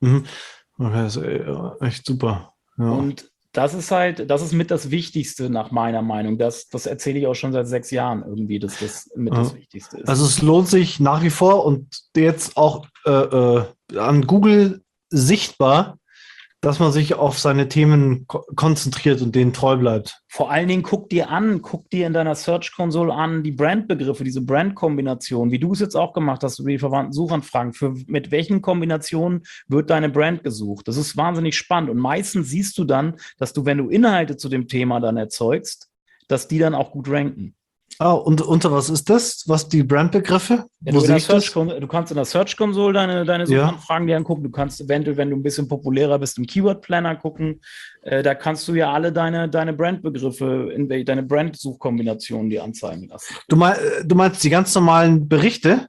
[SPEAKER 2] Mhm. Okay, das ist äh, echt super. Ja.
[SPEAKER 3] Und das ist halt, das ist mit das Wichtigste nach meiner Meinung. Das, das erzähle ich auch schon seit sechs Jahren irgendwie, dass das mit das
[SPEAKER 2] Ja.
[SPEAKER 3] Wichtigste ist.
[SPEAKER 2] Also es lohnt sich nach wie vor und jetzt auch äh, äh, an Google sichtbar, dass man sich auf seine Themen ko- konzentriert und denen treu bleibt.
[SPEAKER 3] Vor allen Dingen guck dir an, guck dir in deiner Search Console an die Brandbegriffe, diese Brandkombination, wie du es jetzt auch gemacht hast, über die verwandten Suchanfragen. Für, mit welchen Kombinationen wird deine Brand gesucht? Das ist wahnsinnig spannend. Und meistens siehst du dann, dass du, wenn du Inhalte zu dem Thema dann erzeugst, dass die dann auch gut ranken.
[SPEAKER 2] Ah, und unter was ist das? Was die Brandbegriffe?
[SPEAKER 3] Ja,
[SPEAKER 2] Wo
[SPEAKER 3] du, in
[SPEAKER 2] sehe
[SPEAKER 3] der
[SPEAKER 2] ich das?
[SPEAKER 3] Search Con- du kannst in der Search Console deine, deine
[SPEAKER 2] Ja.
[SPEAKER 3] Suchanfragen dir angucken. Du kannst eventuell, wenn du ein bisschen populärer bist, im Keyword Planner gucken. Äh, da kannst du ja alle deine, deine Brandbegriffe, in wel- deine Brand-Suchkombinationen dir anzeigen lassen.
[SPEAKER 2] Du, mein, äh, du meinst die ganz normalen Berichte?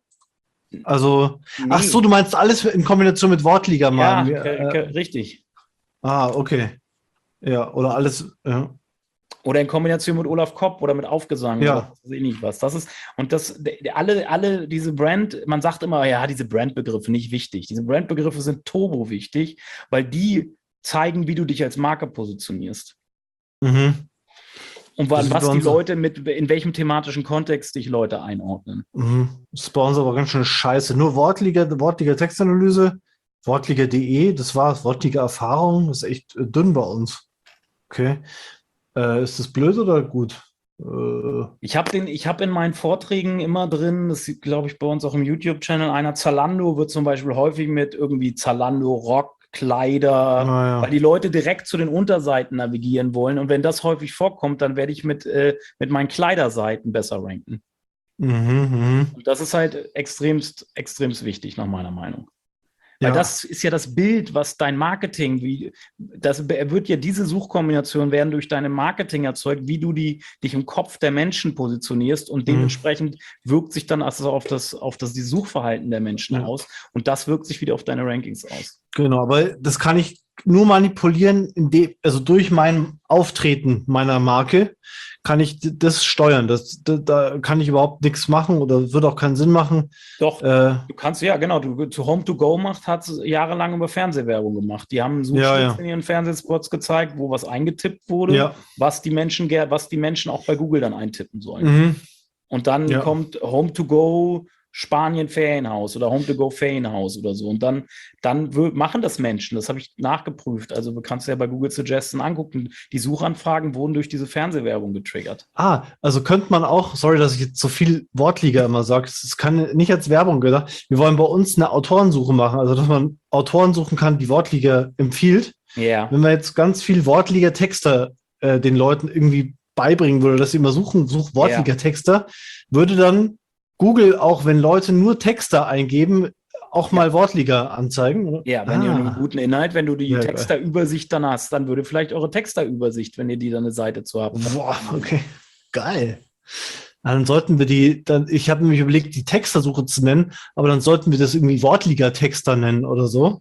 [SPEAKER 2] Also, ach so, du meinst alles in Kombination mit Wortliga
[SPEAKER 3] Ja,
[SPEAKER 2] mal.
[SPEAKER 3] ke- ke- richtig.
[SPEAKER 2] Ah, okay. Ja, oder alles. Ja.
[SPEAKER 3] Oder in Kombination mit Olaf Kopp oder mit Aufgesang
[SPEAKER 2] Ja.
[SPEAKER 3] oder was weiß ich nicht was. Das ist, und das, de- alle, alle diese Brand, man sagt immer, ja, diese Brandbegriffe nicht wichtig. Diese Brandbegriffe sind turbo wichtig, weil die zeigen, wie du dich als Marke positionierst.
[SPEAKER 2] Mhm.
[SPEAKER 3] Und
[SPEAKER 2] Das
[SPEAKER 3] wa-
[SPEAKER 2] ist
[SPEAKER 3] was
[SPEAKER 2] bei
[SPEAKER 3] die
[SPEAKER 2] uns-
[SPEAKER 3] Leute mit, in welchem thematischen Kontext dich Leute einordnen.
[SPEAKER 2] Mhm. Das ist bei uns aber ganz schön scheiße. Nur Wortliga, Wortliga Textanalyse, Wortliga.de, das war's. Wortliga Erfahrung, das ist echt äh, dünn bei uns. Okay. Äh, ist das blöd oder gut? Äh,
[SPEAKER 3] Ich habe den, ich habe in meinen Vorträgen immer drin, das ist, glaube ich, bei uns auch im YouTube-Channel einer, Zalando wird zum Beispiel häufig mit irgendwie Zalando Rock, Kleider,
[SPEAKER 2] naja.
[SPEAKER 3] weil die Leute direkt zu den Unterseiten navigieren wollen. Und wenn das häufig vorkommt, dann werde ich mit, äh, mit meinen Kleiderseiten besser ranken.
[SPEAKER 2] Mhm, mhm.
[SPEAKER 3] Und das ist halt extremst, extremst wichtig, nach meiner Meinung. Weil
[SPEAKER 2] Ja.
[SPEAKER 3] das ist ja das Bild, was dein Marketing, wie, das wird ja diese Suchkombination werden durch deine Marketing erzeugt, wie du die, dich im Kopf der Menschen positionierst und
[SPEAKER 2] Mhm.
[SPEAKER 3] dementsprechend wirkt sich dann also auf das, auf das die Suchverhalten der Menschen
[SPEAKER 2] Ja.
[SPEAKER 3] aus und das wirkt sich wieder auf deine Rankings aus.
[SPEAKER 2] Genau, aber das kann ich nur manipulieren, indem, also durch mein Auftreten meiner Marke kann ich d- das steuern. Das, da, da kann ich überhaupt nichts machen oder wird auch keinen Sinn machen.
[SPEAKER 3] Doch,
[SPEAKER 2] Äh,
[SPEAKER 3] du kannst, ja genau, du zu Home to Go macht, hat jahrelang über Fernsehwerbung gemacht. Die haben Suchschlitz
[SPEAKER 2] Ja, ja.
[SPEAKER 3] in ihren Fernsehspots gezeigt, wo was eingetippt wurde,
[SPEAKER 2] ja.
[SPEAKER 3] was die Menschen ger- was die Menschen auch bei Google dann eintippen sollen.
[SPEAKER 2] Mhm.
[SPEAKER 3] Und dann
[SPEAKER 2] Ja.
[SPEAKER 3] kommt Home to Go Spanien Ferienhaus oder Home to Go Ferienhaus oder so. Und dann, dann wür- machen das Menschen. Das habe ich nachgeprüft. Also du kannst ja bei Google Suggestion angucken. Die Suchanfragen wurden durch diese Fernsehwerbung getriggert.
[SPEAKER 2] Ah, also könnte man auch, sorry, dass ich jetzt so viel Wortliga immer sage, es kann nicht als Werbung gedacht. Wir wollen bei uns eine Autorensuche machen, also dass man Autoren suchen kann, die Wortliga empfiehlt.
[SPEAKER 3] Ja.
[SPEAKER 2] Wenn man jetzt ganz viel Wortliga-Texter äh, den Leuten irgendwie beibringen würde, dass sie immer suchen, such Wortliga-Texter, würde dann Google auch, wenn Leute nur Texter eingeben, auch mal Wortliga anzeigen? Oder?
[SPEAKER 3] Ja, wenn
[SPEAKER 2] ah.
[SPEAKER 3] ihr einen guten Inhalt, wenn du die
[SPEAKER 2] Ja, geil.
[SPEAKER 3] Texterübersicht dann hast, dann würde vielleicht eure Texterübersicht, wenn ihr die dann eine Seite zu habt.
[SPEAKER 2] Boah, okay. Geil. Dann sollten wir die, dann, ich habe nämlich überlegt, die Textersuche zu nennen, aber dann sollten wir das irgendwie Wortliga-Texter nennen oder so,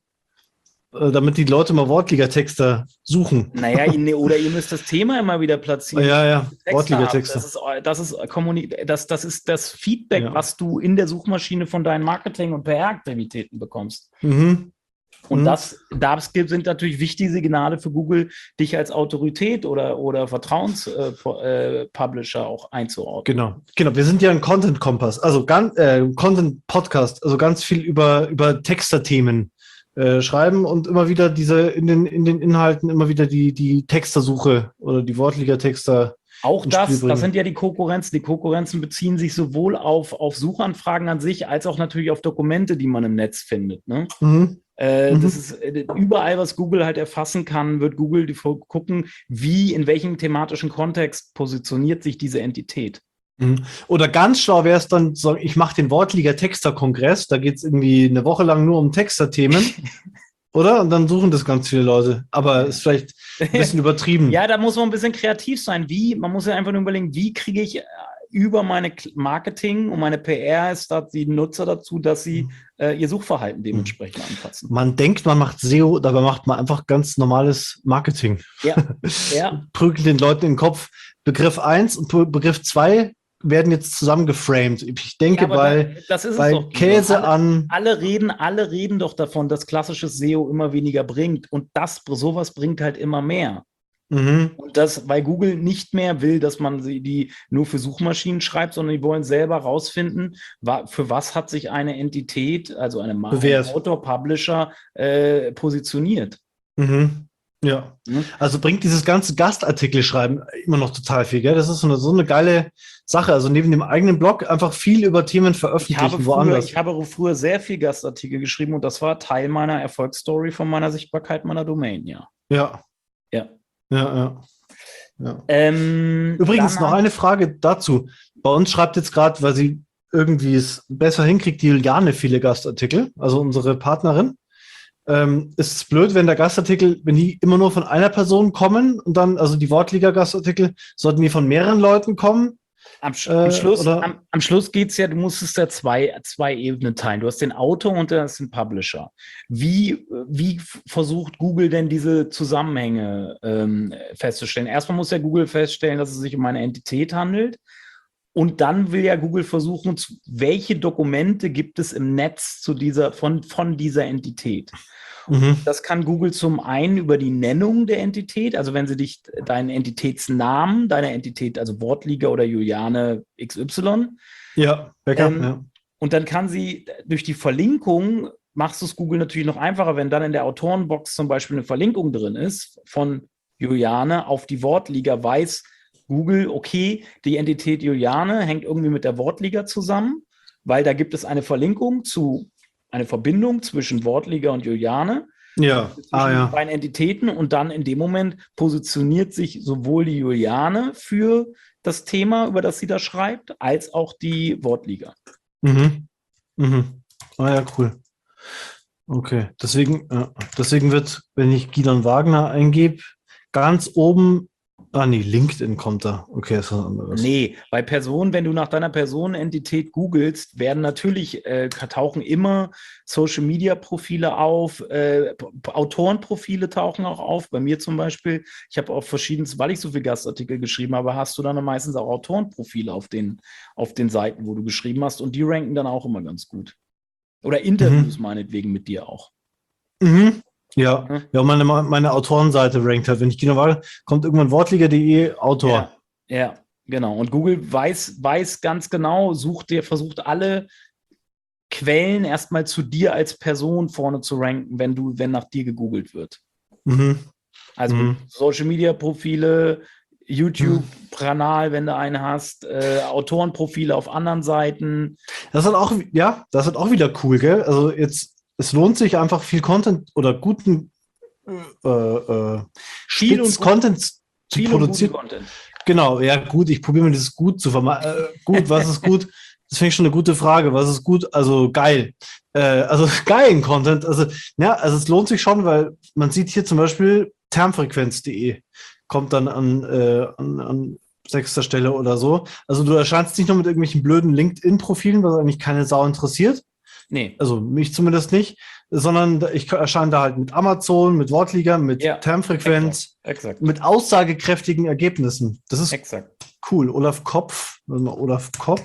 [SPEAKER 2] äh, damit die Leute mal Wortliga-Texter suchen.
[SPEAKER 3] Naja, ihr- oder ihr müsst das Thema immer wieder platzieren.
[SPEAKER 2] Ja, ja,
[SPEAKER 3] Texte habt.
[SPEAKER 2] Wortliga-Texter.
[SPEAKER 3] Das ist, das, ist Kommunik das, das ist das Feedback,
[SPEAKER 2] Ja.
[SPEAKER 3] was du in der Suchmaschine von deinen Marketing- und P R-Aktivitäten bekommst.
[SPEAKER 2] Mhm.
[SPEAKER 3] Und
[SPEAKER 2] Mhm.
[SPEAKER 3] das, das gibt- sind natürlich wichtige Signale für Google, dich als Autorität oder, oder Vertrauens-Publisher auch einzuordnen.
[SPEAKER 2] Genau, genau. Wir sind ja ein Content-Kompass, also ganz, äh, Content-Podcast, also ganz viel über, über Texter-Themen äh, schreiben und immer wieder diese in den, in den Inhalten immer wieder die, die Textersuche oder die Wortliga-Texter.
[SPEAKER 3] Auch
[SPEAKER 2] ins Spiel
[SPEAKER 3] das,
[SPEAKER 2] bringen.
[SPEAKER 3] das sind ja die Konkurrenzen. Die Konkurrenzen beziehen sich sowohl auf, auf Suchanfragen an sich, als auch natürlich auf Dokumente, die man im Netz findet. Ne?
[SPEAKER 2] Mhm.
[SPEAKER 3] Äh,
[SPEAKER 2] Mhm.
[SPEAKER 3] Das ist äh, überall, was Google halt erfassen kann, wird Google die, gucken, wie, in welchem thematischen Kontext positioniert sich diese Entität.
[SPEAKER 2] Mhm. Oder ganz schlau wäre es dann, so, ich mache den Wortliga-Texter-Kongress, da geht es irgendwie eine Woche lang nur um Texter-Themen, oder? Und dann suchen das ganz viele Leute. Aber ist vielleicht ein bisschen übertrieben.
[SPEAKER 3] Ja, da muss man ein bisschen kreativ sein. Wie, man muss ja einfach nur überlegen, wie kriege ich äh, über meine K- Marketing und meine P R ist da die Nutzer dazu, dass sie äh, ihr Suchverhalten dementsprechend anpassen.
[SPEAKER 2] Man denkt, man macht S E O, dabei macht man einfach ganz normales Marketing.
[SPEAKER 3] Ja, ja.
[SPEAKER 2] Prügelt den Leuten in den Kopf Begriff eins und Be- Begriff zwei werden jetzt zusammengeframed. Ich denke,
[SPEAKER 3] Ja, aber
[SPEAKER 2] bei,
[SPEAKER 3] da- das ist es
[SPEAKER 2] bei
[SPEAKER 3] doch, Guido.
[SPEAKER 2] Käse
[SPEAKER 3] alle,
[SPEAKER 2] an.
[SPEAKER 3] alle reden, alle reden doch davon, dass klassisches S E O immer weniger bringt. Und das, sowas bringt halt immer mehr.
[SPEAKER 2] Mhm.
[SPEAKER 3] Und das, weil Google nicht mehr will, dass man sie die nur für Suchmaschinen schreibt, sondern die wollen selber rausfinden, wa- für was hat sich eine Entität, also eine Marke,
[SPEAKER 2] Bewährt.
[SPEAKER 3] Autor, Publisher, äh, positioniert.
[SPEAKER 2] Mhm. Ja.
[SPEAKER 3] Ne?
[SPEAKER 2] Also bringt dieses ganze Gastartikel schreiben immer noch total viel, gell? Das ist so eine, so eine geile Sache. Also neben dem eigenen Blog einfach viel über Themen
[SPEAKER 3] Ich
[SPEAKER 2] veröffentlichen,
[SPEAKER 3] habe, früher,
[SPEAKER 2] woanders.
[SPEAKER 3] ich habe früher sehr viel Gastartikel geschrieben und das war Teil meiner Erfolgsstory von meiner Sichtbarkeit meiner Domain, ja.
[SPEAKER 2] Ja,
[SPEAKER 3] Ja.
[SPEAKER 2] ja, ja. ja.
[SPEAKER 3] Ähm,
[SPEAKER 2] Übrigens
[SPEAKER 3] dann
[SPEAKER 2] noch
[SPEAKER 3] haben-
[SPEAKER 2] eine Frage dazu. Bei uns schreibt jetzt gerade, weil sie irgendwie es besser hinkriegt, die Juliane viele Gastartikel, also unsere Partnerin. Ähm, ist es blöd, wenn der Gastartikel, wenn die immer nur von einer Person kommen und dann, also die Wortliga-Gastartikel, sollten die von mehreren Leuten kommen?
[SPEAKER 3] Am, Sch
[SPEAKER 2] Äh,
[SPEAKER 3] am Schluss,
[SPEAKER 2] oder-
[SPEAKER 3] am, am Schluss geht es ja, du musst es ja zwei, zwei Ebenen teilen. Du hast den Autor und du hast den Publisher. Wie, wie f- versucht Google denn diese Zusammenhänge ähm, festzustellen? Erstmal muss ja Google feststellen, dass es sich um eine Entität handelt. Und dann will ja Google versuchen, zu, welche Dokumente gibt es im Netz zu dieser, von, von dieser Entität.
[SPEAKER 2] Mhm.
[SPEAKER 3] Das kann Google zum einen über die Nennung der Entität, also wenn sie dich deinen Entitätsnamen, deine Entität, also Wortliga oder Juliane X Y,
[SPEAKER 2] Ja, Backup,
[SPEAKER 3] Ähm,
[SPEAKER 2] ja.
[SPEAKER 3] und dann kann sie durch die Verlinkung, machst du es Google natürlich noch einfacher, wenn dann in der Autorenbox zum Beispiel eine Verlinkung drin ist von Juliane auf die Wortliga, weiß Google, okay, die Entität Juliane hängt irgendwie mit der Wortliga zusammen, weil da gibt es eine Verlinkung zu, eine Verbindung zwischen Wortliga und Juliane,
[SPEAKER 2] Ja,
[SPEAKER 3] zwischen
[SPEAKER 2] ah
[SPEAKER 3] den
[SPEAKER 2] ja.
[SPEAKER 3] beiden Entitäten, und dann in dem Moment positioniert sich sowohl die Juliane für das Thema, über das sie da schreibt, als auch die Wortliga.
[SPEAKER 2] Mhm. Mhm. Ah ja, cool. Okay, deswegen, äh, deswegen wird, wenn ich Gidon Wagner eingebe, ganz oben, ah nee, LinkedIn kommt da. Okay, ist was anderes.
[SPEAKER 3] Nee, bei Personen, wenn du nach deiner Personenentität googelst, werden natürlich, äh, tauchen immer Social-Media-Profile auf, äh, P- Autorenprofile tauchen auch auf. Bei mir zum Beispiel, ich habe auch verschiedenes, weil ich so viele Gastartikel geschrieben habe, hast du dann meistens auch Autorenprofile auf den, auf den Seiten, wo du geschrieben hast, und die ranken dann auch immer ganz gut. Oder Interviews meinetwegen mit dir auch.
[SPEAKER 2] Mhm. Ja,
[SPEAKER 3] Hm?
[SPEAKER 2] ja, meine, meine Autorenseite rankt halt. Wenn ich Gidon Wagner, kommt irgendwann wortliga punkt de Autor.
[SPEAKER 3] Ja, ja, genau. Und Google weiß, weiß ganz genau, sucht dir, versucht alle Quellen erstmal zu dir als Person vorne zu ranken, wenn du, wenn nach dir gegoogelt wird.
[SPEAKER 2] Mhm.
[SPEAKER 3] Also
[SPEAKER 2] Mhm.
[SPEAKER 3] Social Media Profile, YouTube-Kanal, wenn du einen hast, äh, Autorenprofile auf anderen Seiten.
[SPEAKER 2] Das ist auch, ja, das ist auch wieder cool, gell? Also jetzt, es lohnt sich einfach viel Content oder guten äh, äh,
[SPEAKER 3] Viel und
[SPEAKER 2] Spitz
[SPEAKER 3] gut-
[SPEAKER 2] Content zu
[SPEAKER 3] Viel und guten
[SPEAKER 2] produzieren.
[SPEAKER 3] Content.
[SPEAKER 2] Genau, ja, gut, ich probiere mir dieses gut zu vermeiden. Äh, gut, was ist gut? Das finde ich schon eine gute Frage. Was ist gut? Also geil. Äh, also geilen Content. Also, ja, also es lohnt sich schon, weil man sieht hier zum Beispiel termfrequenz punkt de kommt dann an, äh, an, an sechster Stelle oder so. Also du erscheinst nicht nur mit irgendwelchen blöden LinkedIn-Profilen, was eigentlich keine Sau interessiert.
[SPEAKER 3] Nee.
[SPEAKER 2] Also mich zumindest nicht, sondern ich erscheine da halt mit Amazon, mit Wortliga, mit
[SPEAKER 3] Ja,
[SPEAKER 2] Termfrequenz,
[SPEAKER 3] Exakt.
[SPEAKER 2] mit aussagekräftigen Ergebnissen. Das ist
[SPEAKER 3] Exakt.
[SPEAKER 2] cool. Olaf Kopf, warte mal, Olaf Kopp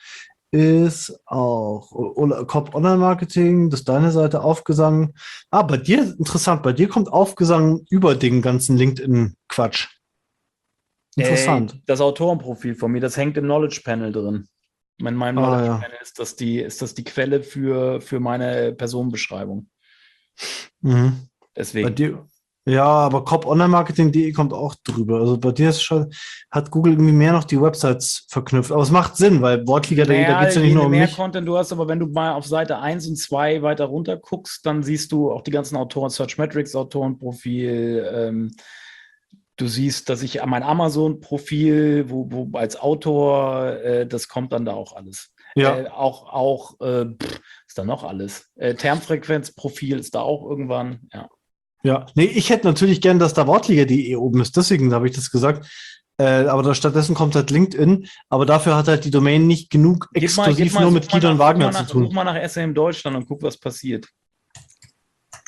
[SPEAKER 2] ist auch Olaf Kopp Online Marketing, das ist deine Seite, Aufgesang. Ah, bei dir, interessant, bei dir kommt Aufgesang über den ganzen LinkedIn-Quatsch. Interessant.
[SPEAKER 3] Äh, das Autorenprofil von mir, das hängt im Knowledge Panel drin. In meinem
[SPEAKER 2] Ah,
[SPEAKER 3] Knowledge
[SPEAKER 2] ja.
[SPEAKER 3] Panel ist das die, ist das die Quelle für, für meine Personenbeschreibung.
[SPEAKER 2] Mhm. Bei
[SPEAKER 3] Deswegen.
[SPEAKER 2] dir, ja, aber Kopp Online Marketing punkt de kommt auch drüber. Also bei dir ist schon, hat Google irgendwie mehr noch die Websites verknüpft. Aber es macht Sinn, weil Wortliga, da, da geht es ja nicht
[SPEAKER 3] je
[SPEAKER 2] nur um
[SPEAKER 3] mehr
[SPEAKER 2] mich.
[SPEAKER 3] Content du hast, aber wenn du mal auf Seite eins und zwei weiter runter guckst, dann siehst du auch die ganzen Autoren, Searchmetrics Autorenprofil. Ähm, du siehst, dass ich mein Amazon-Profil, wo, wo als Autor, äh, das kommt dann da auch alles.
[SPEAKER 2] Ja.
[SPEAKER 3] Äh, auch, auch äh, pff, ist da noch alles. Äh, Termfrequenzprofil ist da auch irgendwann, ja.
[SPEAKER 2] Ja, nee, ich hätte natürlich gern, dass da Wortliga punkt de oben ist. Deswegen habe ich das gesagt. Äh, aber da stattdessen kommt halt LinkedIn. Aber dafür hat halt die Domain nicht genug
[SPEAKER 3] Gib mal-
[SPEAKER 2] exklusiv
[SPEAKER 3] gib mal-
[SPEAKER 2] nur
[SPEAKER 3] such
[SPEAKER 2] mit
[SPEAKER 3] mal
[SPEAKER 2] Gidon
[SPEAKER 3] nach-
[SPEAKER 2] Wagner
[SPEAKER 3] such mal
[SPEAKER 2] zu
[SPEAKER 3] nach-
[SPEAKER 2] tun.
[SPEAKER 3] Such mal nach S E M Deutschland und guck, was passiert.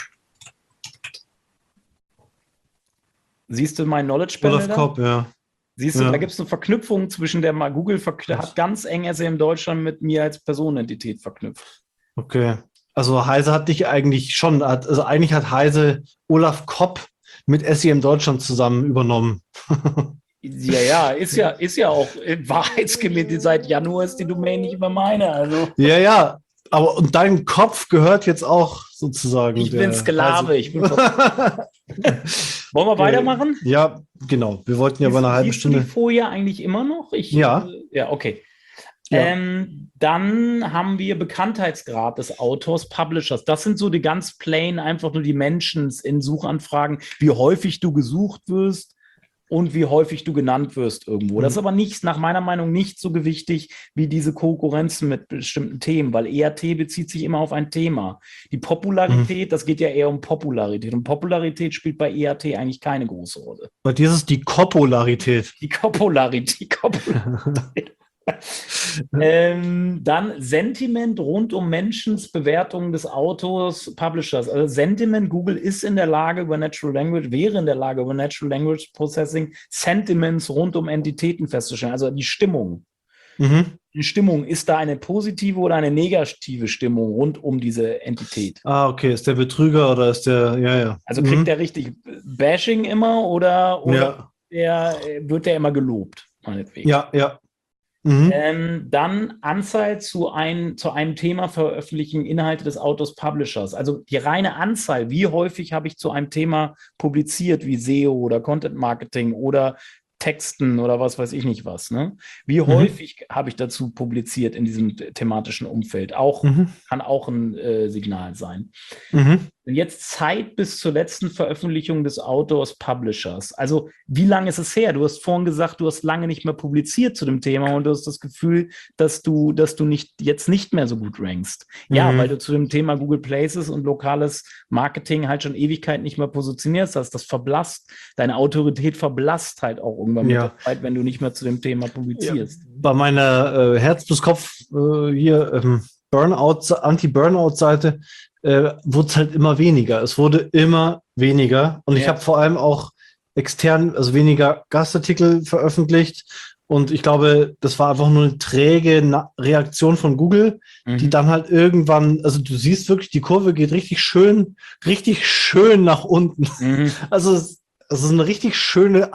[SPEAKER 3] Siehst du mein Knowledge Panel
[SPEAKER 2] Olaf
[SPEAKER 3] da?
[SPEAKER 2] Kopp, ja.
[SPEAKER 3] Siehst du,
[SPEAKER 2] Ja.
[SPEAKER 3] da gibt es eine Verknüpfung zwischen der mal Google verkn- hat ganz eng S E M Deutschland mit mir als Personenentität verknüpft.
[SPEAKER 2] Okay. Also Heise hat dich eigentlich schon, hat, also eigentlich hat Heise Olaf Kopp mit S E M Deutschland zusammen übernommen.
[SPEAKER 3] Ja, ja, ist ja, ist ja auch äh, wahrheitsgemäß, seit Januar ist die Domain nicht mehr meine. Also
[SPEAKER 2] Ja, ja. Aber und dein Kopf gehört jetzt auch sozusagen.
[SPEAKER 3] ich
[SPEAKER 2] der
[SPEAKER 3] bin Sklave.
[SPEAKER 2] Heise-
[SPEAKER 3] Ich bin Wollen wir weitermachen?
[SPEAKER 2] Ja, genau. Wir wollten ja bei einer halben
[SPEAKER 3] Siehst du die
[SPEAKER 2] Stunde.
[SPEAKER 3] Folie eigentlich immer noch? Ich,
[SPEAKER 2] Ja.
[SPEAKER 3] äh, Ja, okay.
[SPEAKER 2] Ja.
[SPEAKER 3] Ähm, dann haben wir Bekanntheitsgrad des Autors, Publishers. Das sind so die ganz plain, einfach nur die Mentions in Suchanfragen, wie häufig du gesucht wirst und wie häufig du genannt wirst irgendwo.
[SPEAKER 2] Mhm.
[SPEAKER 3] Das ist aber nicht, nach meiner Meinung, nicht so gewichtig wie diese Konkurrenzen mit bestimmten Themen, weil E R T bezieht sich immer auf ein Thema. Die Popularität, das geht ja eher um Popularität. Und Popularität spielt bei E R T eigentlich keine große Rolle.
[SPEAKER 2] Bei dir ist es die Kopularität.
[SPEAKER 3] Die Popularität, die Popularität. ähm, dann Sentiment rund um Mentions Bewertung des Autors, Publishers. Also Sentiment, Google ist in der Lage über Natural Language, wäre in der Lage über Natural Language Processing Sentiments rund um Entitäten festzustellen, also die Stimmung.
[SPEAKER 2] Mhm.
[SPEAKER 3] Die Stimmung, ist da eine positive oder eine negative Stimmung rund um diese Entität?
[SPEAKER 2] Ah, okay. Ist der Betrüger oder ist der, ja, ja.
[SPEAKER 3] Also kriegt
[SPEAKER 2] Mhm.
[SPEAKER 3] der richtig Bashing immer oder, oder
[SPEAKER 2] Ja,
[SPEAKER 3] der, wird der immer gelobt, meinetwegen?
[SPEAKER 2] ja, ja. Mhm.
[SPEAKER 3] Ähm, dann Anzahl zu, ein, zu einem Thema veröffentlichen Inhalte des Autors Publishers. Also die reine Anzahl, wie häufig habe ich zu einem Thema publiziert, wie S E O oder Content Marketing oder Texten oder was weiß ich nicht was. Ne? Wie
[SPEAKER 2] Mhm.
[SPEAKER 3] häufig habe ich dazu publiziert in diesem thematischen Umfeld? Auch,
[SPEAKER 2] Mhm.
[SPEAKER 3] kann auch ein äh, Signal sein.
[SPEAKER 2] Mhm.
[SPEAKER 3] Und jetzt Zeit bis zur letzten Veröffentlichung des Autors Publishers. Also wie lange ist es her? Du hast vorhin gesagt, du hast lange nicht mehr publiziert zu dem Thema und du hast das Gefühl, dass du, dass du nicht, jetzt nicht mehr so gut rankst. Ja,
[SPEAKER 2] Mhm.
[SPEAKER 3] weil du zu dem Thema Google Places und lokales Marketing halt schon Ewigkeit nicht mehr positionierst hast. Das verblasst, deine Autorität verblasst halt auch irgendwann mit
[SPEAKER 2] Ja.
[SPEAKER 3] der Zeit, wenn du nicht mehr zu dem Thema publizierst.
[SPEAKER 2] Bei meiner äh, Herz bis Kopf äh, hier ähm, Burnout, Anti-Burnout-Seite äh, wurde es halt immer weniger. Es wurde immer weniger. Und ich
[SPEAKER 3] Ja.
[SPEAKER 2] habe vor allem auch extern, also weniger Gastartikel veröffentlicht. Und ich glaube, das war einfach nur eine träge Na Reaktion von Google, die
[SPEAKER 3] Mhm.
[SPEAKER 2] dann halt irgendwann, also du siehst wirklich, die Kurve geht richtig schön, richtig schön nach unten.
[SPEAKER 3] Mhm.
[SPEAKER 2] Also es, es ist eine richtig schöne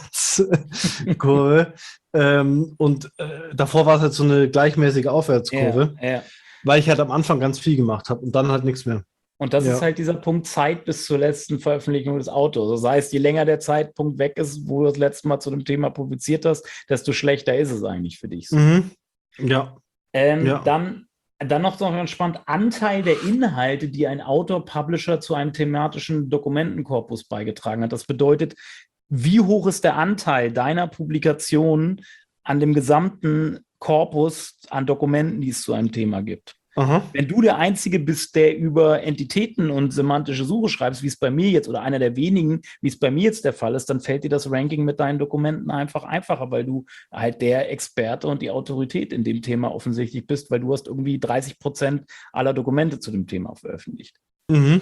[SPEAKER 2] Abwärtskurve. ähm, und äh, davor war es halt so eine gleichmäßige Aufwärtskurve,
[SPEAKER 3] Ja, ja.
[SPEAKER 2] weil ich halt am Anfang ganz viel gemacht habe und dann halt nichts mehr.
[SPEAKER 3] Und das
[SPEAKER 2] Ja.
[SPEAKER 3] ist halt dieser Punkt Zeit bis zur letzten Veröffentlichung des Autos. Das heißt, je länger der Zeitpunkt weg ist, wo du das letzte Mal zu dem Thema publiziert hast, desto schlechter ist es eigentlich für dich.
[SPEAKER 2] Mhm. Ja.
[SPEAKER 3] Ähm,
[SPEAKER 2] Ja.
[SPEAKER 3] Dann, dann noch so ganz spannend, Anteil der Inhalte, die ein Autor, Publisher zu einem thematischen Dokumentenkorpus beigetragen hat. Das bedeutet, wie hoch ist der Anteil deiner Publikationen an dem gesamten Korpus an Dokumenten, die es zu einem Thema gibt?
[SPEAKER 2] Aha.
[SPEAKER 3] Wenn du der Einzige bist, der über Entitäten und semantische Suche schreibst, wie es bei mir jetzt, oder einer der wenigen, wie es bei mir jetzt der Fall ist, dann fällt dir das Ranking mit deinen Dokumenten einfach einfacher, weil du halt der Experte und die Autorität in dem Thema offensichtlich bist, weil du hast irgendwie dreißig Prozent aller Dokumente zu dem Thema veröffentlicht.
[SPEAKER 2] Mhm.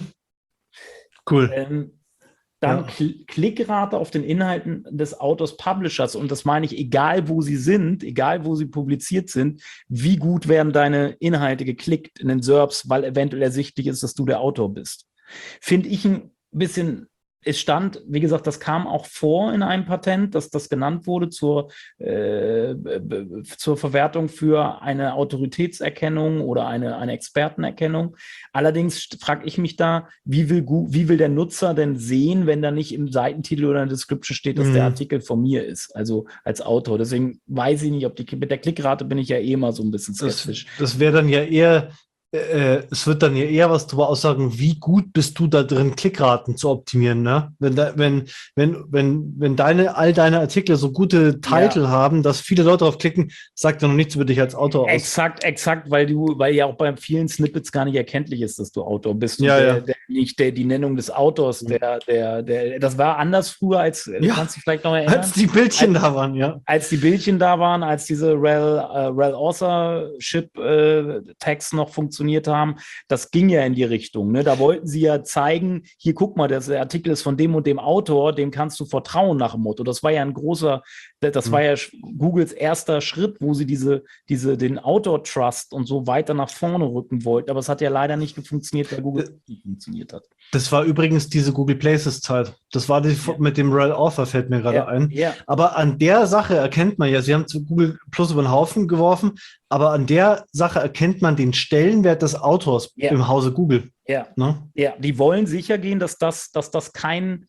[SPEAKER 2] Cool.
[SPEAKER 3] Ähm, dann
[SPEAKER 2] Ja.
[SPEAKER 3] Kl Klickrate auf den Inhalten des Autors Publishers, und das meine ich, egal wo sie sind, egal wo sie publiziert sind, wie gut werden deine Inhalte geklickt in den S E R Ps, weil eventuell ersichtlich ist, dass du der Autor bist. Finde ich ein bisschen, es stand, wie gesagt, das kam auch vor in einem Patent, dass das genannt wurde zur, äh, zur Verwertung für eine Autoritätserkennung oder eine, eine Expertenerkennung. Allerdings frage ich mich da, wie will, wie will der Nutzer denn sehen, wenn da nicht im Seitentitel oder in der Description steht, dass
[SPEAKER 2] Mhm.
[SPEAKER 3] der Artikel von mir ist, also als Autor. Deswegen weiß ich nicht, ob die, mit der Klickrate bin ich ja eh immer so ein bisschen
[SPEAKER 2] Das,
[SPEAKER 3] skeptisch.
[SPEAKER 2] das wäre dann ja eher, äh, es wird dann ja eher was darüber aussagen, wie gut bist du da drin, Klickraten zu optimieren, ne? Wenn, da, wenn, wenn, wenn, wenn deine, all deine Artikel so gute Titel
[SPEAKER 3] Ja.
[SPEAKER 2] haben, dass viele Leute drauf klicken, sagt ja noch nichts über dich als Autor aus.
[SPEAKER 3] Exakt, exakt, weil du, weil ja auch bei vielen Snippets gar nicht erkenntlich ist, dass du Autor bist. Und
[SPEAKER 2] Ja,
[SPEAKER 3] der,
[SPEAKER 2] ja.
[SPEAKER 3] Der, nicht der, die Nennung des Autors, der, der, der, das war anders früher, als, du
[SPEAKER 2] Ja.
[SPEAKER 3] kannst dich vielleicht noch erinnern,
[SPEAKER 2] Als die Bildchen da waren, ja.
[SPEAKER 3] als die Bildchen da waren, als diese Rel, äh, Rel Authorship äh, Tags noch funktionieren. funktioniert haben, das ging ja in die Richtung. Ne? Da wollten sie ja zeigen, hier guck mal, der Artikel ist von dem und dem Autor, dem kannst du vertrauen nach dem Motto. Das war ja ein großer, das mhm. war ja Googles erster Schritt, wo sie diese, diese, den Autor-Trust und so weiter nach vorne rücken wollten. Aber es hat ja leider nicht funktioniert, weil Google das, nicht funktioniert hat.
[SPEAKER 2] Das war übrigens diese Google Places-Zeit. Das war die ja. mit dem Rel Author, fällt mir gerade ja. ein. Ja. Aber an der Sache erkennt man ja, sie haben zu Google Plus über den Haufen geworfen, aber an der Sache erkennt man den Stellenwert des Autors ja. im Hause Google.
[SPEAKER 3] Ja. Ne? Ja, die wollen sicher gehen, dass das, dass das kein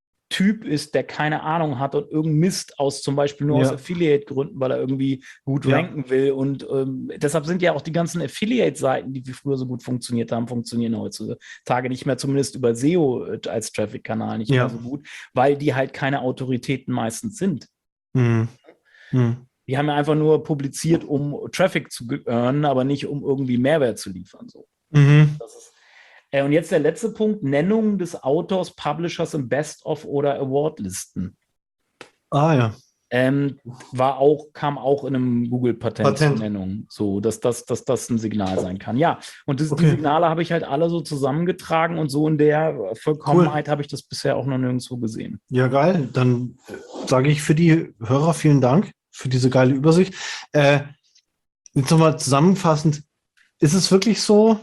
[SPEAKER 3] Typ ist, der keine Ahnung hat und irgendeinen Mist aus zum Beispiel nur ja. aus Affiliate-Gründen, weil er irgendwie gut ja. ranken will. Und ähm, deshalb sind ja auch die ganzen Affiliate-Seiten, die früher so gut funktioniert haben, funktionieren heutzutage nicht mehr, zumindest über S E O als Traffic-Kanal nicht ja. mehr so gut, weil die halt keine Autoritäten meistens sind. Mhm. Mhm. Die haben ja einfach nur publiziert, um Traffic zu earnen, aber nicht, um irgendwie Mehrwert zu liefern. So. Mhm. Das ist äh, und jetzt der letzte Punkt, Nennung des Autors, Publishers im Best-of oder Award-Listen.
[SPEAKER 2] Ah ja.
[SPEAKER 3] Ähm, war auch, kam auch in einem Google-Patent Patent. zur Nennung, so, dass das, dass das ein Signal sein kann. Ja, und das, okay. die Signale habe ich halt alle so zusammengetragen und so in der Vollkommenheit cool. habe ich das bisher auch noch nirgendwo gesehen.
[SPEAKER 2] Ja, geil. Dann sage ich für die Hörer vielen Dank für diese geile Übersicht. Äh, jetzt nochmal zusammenfassend, ist es wirklich so,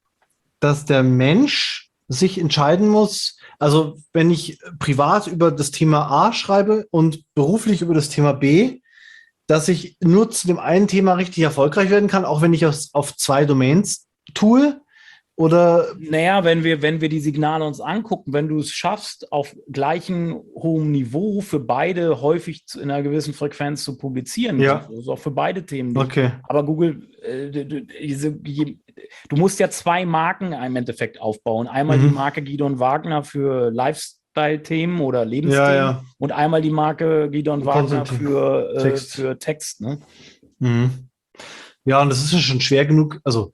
[SPEAKER 2] dass der Mensch sich entscheiden muss, also wenn ich privat über das Thema A schreibe und beruflich über das Thema B, dass ich nur zu dem einen Thema richtig erfolgreich werden kann, auch wenn ich es auf zwei Domains tue? Oder?
[SPEAKER 3] Naja, wenn wir, wenn wir die Signale uns angucken, wenn du es schaffst, auf gleichem hohem Niveau für beide häufig zu, in einer gewissen Frequenz zu publizieren,
[SPEAKER 2] ja.
[SPEAKER 3] also auch für beide Themen.
[SPEAKER 2] Okay.
[SPEAKER 3] Aber Google, äh, diese, du musst ja zwei Marken im Endeffekt aufbauen. Einmal mhm. die Marke Gidon Wagner für Lifestyle-Themen oder Lebensthemen
[SPEAKER 2] ja, ja.
[SPEAKER 3] und einmal die Marke Gidon Wagner für äh, Text. Für Text ne?
[SPEAKER 2] Mhm. Ja, und das ist ja schon schwer genug, also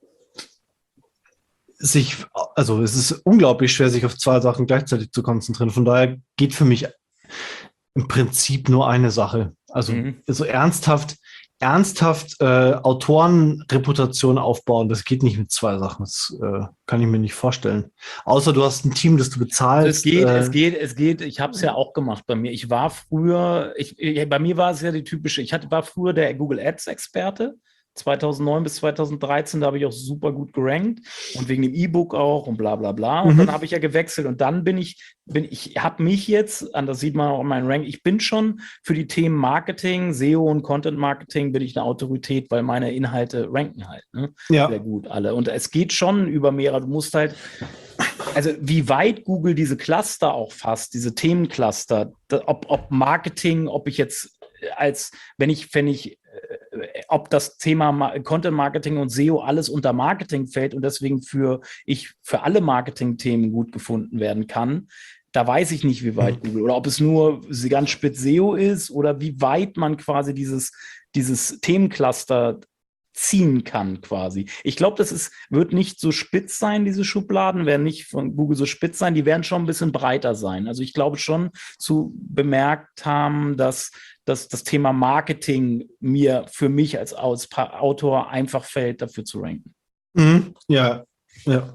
[SPEAKER 2] sich, also es ist unglaublich schwer, sich auf zwei Sachen gleichzeitig zu konzentrieren. Von daher geht für mich im Prinzip nur eine Sache. Also mhm. so ernsthaft, ernsthaft äh, Autorenreputation aufbauen, das geht nicht mit zwei Sachen. Das äh, kann ich mir nicht vorstellen. Außer du hast ein Team, das du bezahlst.
[SPEAKER 3] Es geht,
[SPEAKER 2] äh,
[SPEAKER 3] es geht, es geht. Ich habe es ja auch gemacht bei mir. Ich war früher, ich, ich, bei mir war es ja die typische, ich hatte, war früher der Google Ads-Experte. zweitausendneun bis zweitausenddreizehn, da habe ich auch super gut gerankt und wegen dem E-Book auch und bla bla bla. Und mhm. dann habe ich ja gewechselt und dann bin ich, bin ich habe mich jetzt, das sieht man auch in meinem Rank, ich bin schon für die Themen Marketing, S E O und Content Marketing bin ich eine Autorität, weil meine Inhalte ranken halt. Ne?
[SPEAKER 2] Ja.
[SPEAKER 3] Sehr gut alle. Und es geht schon über mehrere, du musst halt, also wie weit Google diese Cluster auch fasst, diese Themencluster, ob, ob Marketing, ob ich jetzt als, wenn ich, wenn ich ob das Thema Content Marketing und S E O alles unter Marketing fällt und deswegen für ich für alle Marketing-Themen gut gefunden werden kann, da weiß ich nicht, wie weit mhm. Google, oder ob es nur ganz spitz S E O ist oder wie weit man quasi dieses, dieses Themencluster ziehen kann quasi. Ich glaube, das ist, wird nicht so spitz sein, diese Schubladen werden nicht von Google so spitz sein, die werden schon ein bisschen breiter sein. Also ich glaube schon zu bemerkt haben, dass, dass das Thema Marketing mir für mich als Autor einfach fällt, dafür zu ranken.
[SPEAKER 2] Mhm. Ja, ja.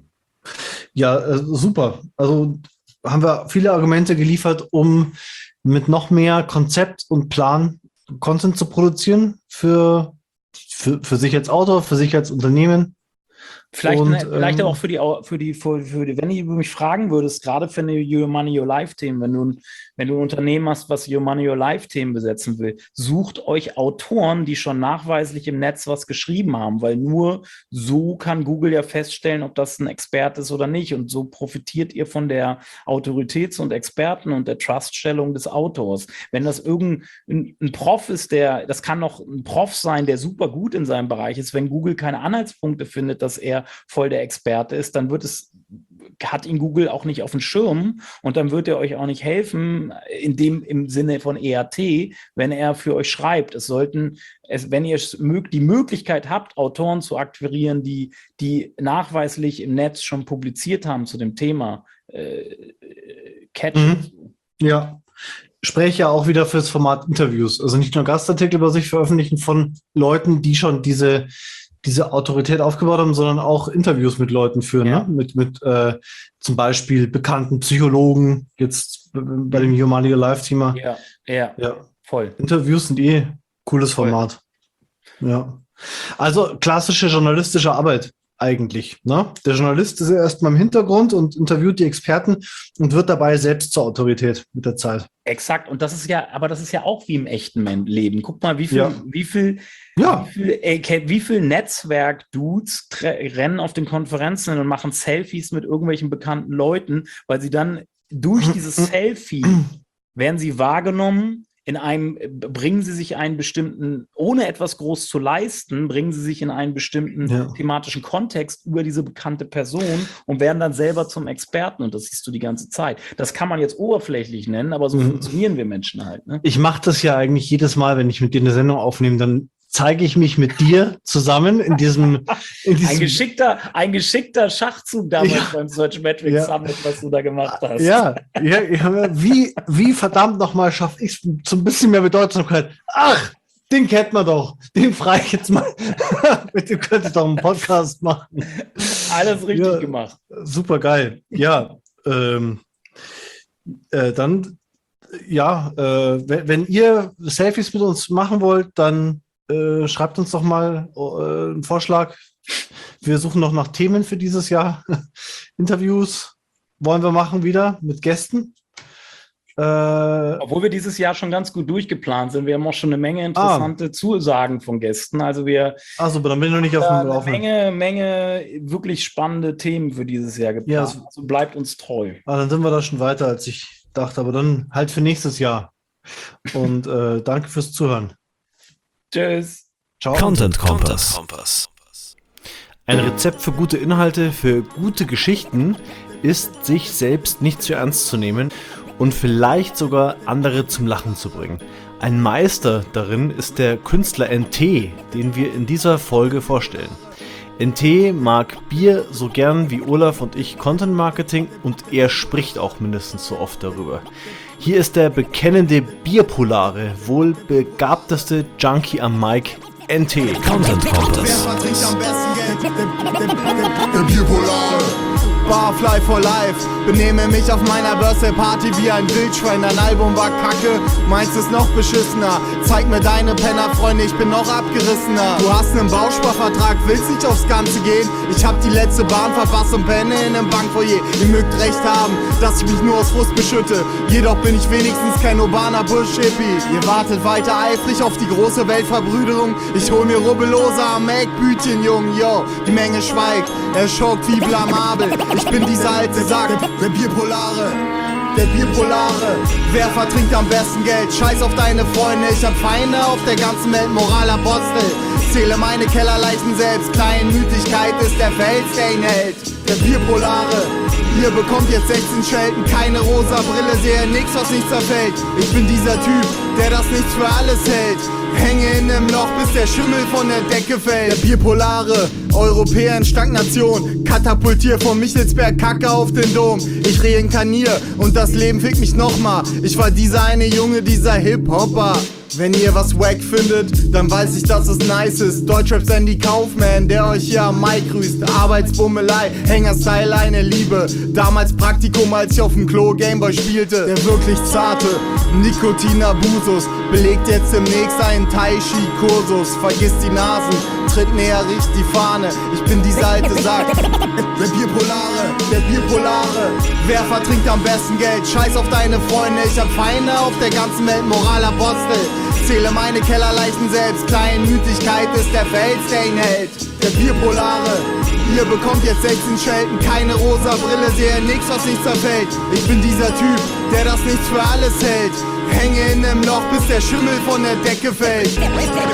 [SPEAKER 2] Ja, äh, super. Also haben wir viele Argumente geliefert, um mit noch mehr Konzept und Plan Content zu produzieren für Für, für sich als Autor, für sich als Unternehmen.
[SPEAKER 3] Vielleicht,
[SPEAKER 2] und,
[SPEAKER 3] ne, vielleicht
[SPEAKER 2] ähm,
[SPEAKER 3] auch für die, für die, für, für die, wenn du mich fragen würdest, gerade für eine Your Money, Your Life-Themen, wenn du, wenn du ein Unternehmen hast, was Your Money, Your Life-Themen besetzen will, sucht euch Autoren, die schon nachweislich im Netz was geschrieben haben, weil nur so kann Google ja feststellen, ob das ein Experte ist oder nicht. Und so profitiert ihr von der Autoritäts- und Experten- und der Truststellung des Autors. Wenn das irgendein ein Prof ist, der, das kann noch ein Prof sein, der super gut in seinem Bereich ist, wenn Google keine Anhaltspunkte findet, dass er voll der Experte ist, dann wird es, hat ihn Google auch nicht auf dem Schirm und dann wird er euch auch nicht helfen, in dem, im Sinne von E A T, wenn er für euch schreibt. Es sollten, es, wenn ihr die Möglichkeit habt, Autoren zu akquirieren, die, die nachweislich im Netz schon publiziert haben zu dem Thema, äh, catchen.
[SPEAKER 2] Mhm. Ja. Spreche ja auch wieder fürs Format Interviews. Also nicht nur Gastartikel über sich veröffentlichen von Leuten, die schon diese diese Autorität aufgebaut haben, sondern auch Interviews mit Leuten führen,
[SPEAKER 3] Ja.
[SPEAKER 2] ne? Mit, mit äh, zum Beispiel bekannten Psychologen, jetzt bei dem Humaniga Live-Thema.
[SPEAKER 3] Ja, ja,
[SPEAKER 2] Ja.
[SPEAKER 3] voll.
[SPEAKER 2] Interviews sind eh cooles
[SPEAKER 3] Voll.
[SPEAKER 2] Format. Ja. Also klassische journalistische Arbeit eigentlich. Ne? Der Journalist ist ja erstmal im Hintergrund und interviewt die Experten und wird dabei selbst zur Autorität mit der Zeit.
[SPEAKER 3] Exakt. Und das ist ja, aber das ist ja auch wie im echten Men- Leben. Guck mal, wie viel,
[SPEAKER 2] Ja.
[SPEAKER 3] wie viel,
[SPEAKER 2] Ja.
[SPEAKER 3] wie viel, äh, ke- wie viel Netzwerk-Dudes tre- rennen auf den Konferenzen und machen Selfies mit irgendwelchen bekannten Leuten, weil sie dann durch dieses Selfie werden sie wahrgenommen. In einem, bringen sie sich einen bestimmten, ohne etwas groß zu leisten, bringen sie sich in einen bestimmten
[SPEAKER 2] Ja.
[SPEAKER 3] thematischen Kontext über diese bekannte Person und werden dann selber zum Experten. Und das siehst du die ganze Zeit. Das kann man jetzt oberflächlich nennen, aber so
[SPEAKER 2] Mhm.
[SPEAKER 3] funktionieren wir Menschen halt. Ne?
[SPEAKER 2] Ich mache das ja eigentlich jedes Mal, wenn ich mit dir eine Sendung aufnehme, dann zeige ich mich mit dir zusammen in diesem, in
[SPEAKER 3] Ein
[SPEAKER 2] diesem
[SPEAKER 3] geschickter, ein geschickter Schachzug damals
[SPEAKER 2] Ja.
[SPEAKER 3] beim Search Metrics
[SPEAKER 2] Ja.
[SPEAKER 3] Summit, was du da gemacht hast.
[SPEAKER 2] Ja, ja, ja, wie, wie verdammt nochmal schaffe ich es zu ein bisschen mehr Bedeutsamkeit? Ach, den kennt man doch. Den frage ich jetzt mal. Mit dem könnte ich doch einen Podcast machen.
[SPEAKER 3] Alles richtig
[SPEAKER 2] Ja.
[SPEAKER 3] gemacht.
[SPEAKER 2] Super geil. Ja, ähm, äh, dann, ja, äh, wenn, wenn ihr Selfies mit uns machen wollt, dann äh, schreibt uns doch mal äh, einen Vorschlag. Wir suchen noch nach Themen für dieses Jahr. Interviews wollen wir machen wieder mit Gästen. Äh,
[SPEAKER 3] Obwohl wir dieses Jahr schon ganz gut durchgeplant sind. Wir haben auch schon eine Menge interessante Zusagen von Gästen. Also wir
[SPEAKER 2] also, dann bin ich noch nicht auf
[SPEAKER 3] äh,
[SPEAKER 2] dem
[SPEAKER 3] eine
[SPEAKER 2] Laufenden.
[SPEAKER 3] Menge, Menge wirklich spannende Themen für dieses Jahr geplant.
[SPEAKER 2] Ja.
[SPEAKER 3] Also bleibt uns treu.
[SPEAKER 2] Ah, dann sind wir da schon weiter, als ich dachte. Aber dann halt für nächstes Jahr. Und äh, danke fürs Zuhören.
[SPEAKER 3] Tschüss.
[SPEAKER 2] Ciao.
[SPEAKER 1] Content Kompass. Ein Rezept für gute Inhalte, für gute Geschichten ist, sich selbst nicht zu ernst zu nehmen und vielleicht sogar andere zum Lachen zu bringen. Ein Meister darin ist der Künstler N T, den wir in dieser Folge vorstellen. N T mag Bier so gern wie Olaf und ich Content Marketing und er spricht auch mindestens so oft darüber. Hier ist der bekennende Bierpolare, wohl begabteste Junkie am Mic, N T. Content
[SPEAKER 4] Wer
[SPEAKER 1] Kompass.
[SPEAKER 4] verträgt am besten Geld? Der, der, der, der Bierpolare. Barfly for life. Benehme mich auf meiner Birthday-Party wie ein Wildschwein. Dein Album war kacke, meins ist noch beschissener. Zeig mir deine Penner-Freunde, ich bin noch abgerissener. Du hast einen Bausparvertrag, willst nicht aufs Ganze gehen? Ich hab die letzte Bahn verpasst und penne in einem Bankfoyer. Ihr mögt recht haben, dass ich mich nur aus Frust beschütte. Jedoch bin ich wenigstens kein urbaner Bullshippie. Ihr wartet weiter eifrig auf die große Weltverbrüderung. Ich hol mir Rubbelloser am Eckbütchen, Jung, yo. Die Menge schweigt, er schockt wie blamabel. Ich bin dieser alte Sack, der Bierpolare. Der Bierpolare. Wer vertrinkt am besten Geld? Scheiß auf deine Freunde, ich hab Feinde auf der ganzen Welt, Moralapostel. Zähle meine Kellerleichen selbst, Kleinmütigkeit ist der Fels, der ihn hält. Der Bierpolare. Ihr bekommt jetzt sechzehn Schelten, keine rosa Brille, sehe nix, was nicht zerfällt. Ich bin dieser Typ, der das nichts für alles hält. Hänge in nem Loch, bis der Schimmel von der Decke fällt. Der Bierpolare, Europäer in Stagnation. Katapultier von Michelsberg Kacke auf den Dom. Ich reinkarnier und das Leben fickt mich nochmal. Ich war dieser eine Junge, dieser Hip-Hopper. Wenn ihr was wack findet, dann weiß ich, dass es nice ist. Deutschrap Sandy Kaufman, der euch hier am Mic grüßt. Arbeitsbummelei, Hänger-Style, eine Liebe. Damals Praktikum, als ich auf dem Klo Gameboy spielte. Der wirklich zarte Nikotinabusus belegt jetzt demnächst einen Tai-Chi-Kursus. Vergiss die Nasen, tritt näher, riecht die Fahne. Ich bin dieser alte Sack. Der Bierpolare, der Bierpolare. Wer vertrinkt am besten Geld? Scheiß auf deine Freunde, ich hab Feinde auf der ganzen Welt, Moralapostel. Zähle meine Kellerleichen selbst, Kleinmütigkeit ist der Fels, der ihn hält. Der Bierpolare. Ihr bekommt jetzt sechzehn Schelten, keine rosa Brille, sehe nix, was nicht zerfällt. Ich bin dieser Typ, der das nichts für alles hält. Hänge in nem Loch, bis der Schimmel von der Decke fällt.
[SPEAKER 5] Wer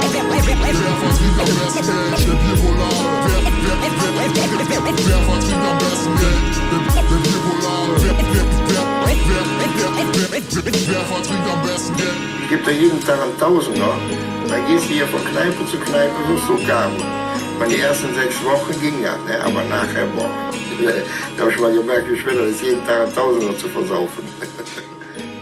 [SPEAKER 5] vertrinkt am besten Geld? Der Bierpolare. Wer, wer, wer, wer, wer vertrinkt am besten Geld? Der, der Bierpolare. Wer, wer, wer, wer, wer, wer, wer, wer vertrinkt am besten Geld?
[SPEAKER 6] Ich gebe da jeden Tag einen Tausender. Dann gehst du hier von Kneipe zu Kneipe, suchst so Gaben. Und die ersten sechs Wochen ging ja, ne? Aber nachher, boah, da habe ich mal gemerkt, wie schwer das ist, jeden Tag einen Tausender zu versaufen.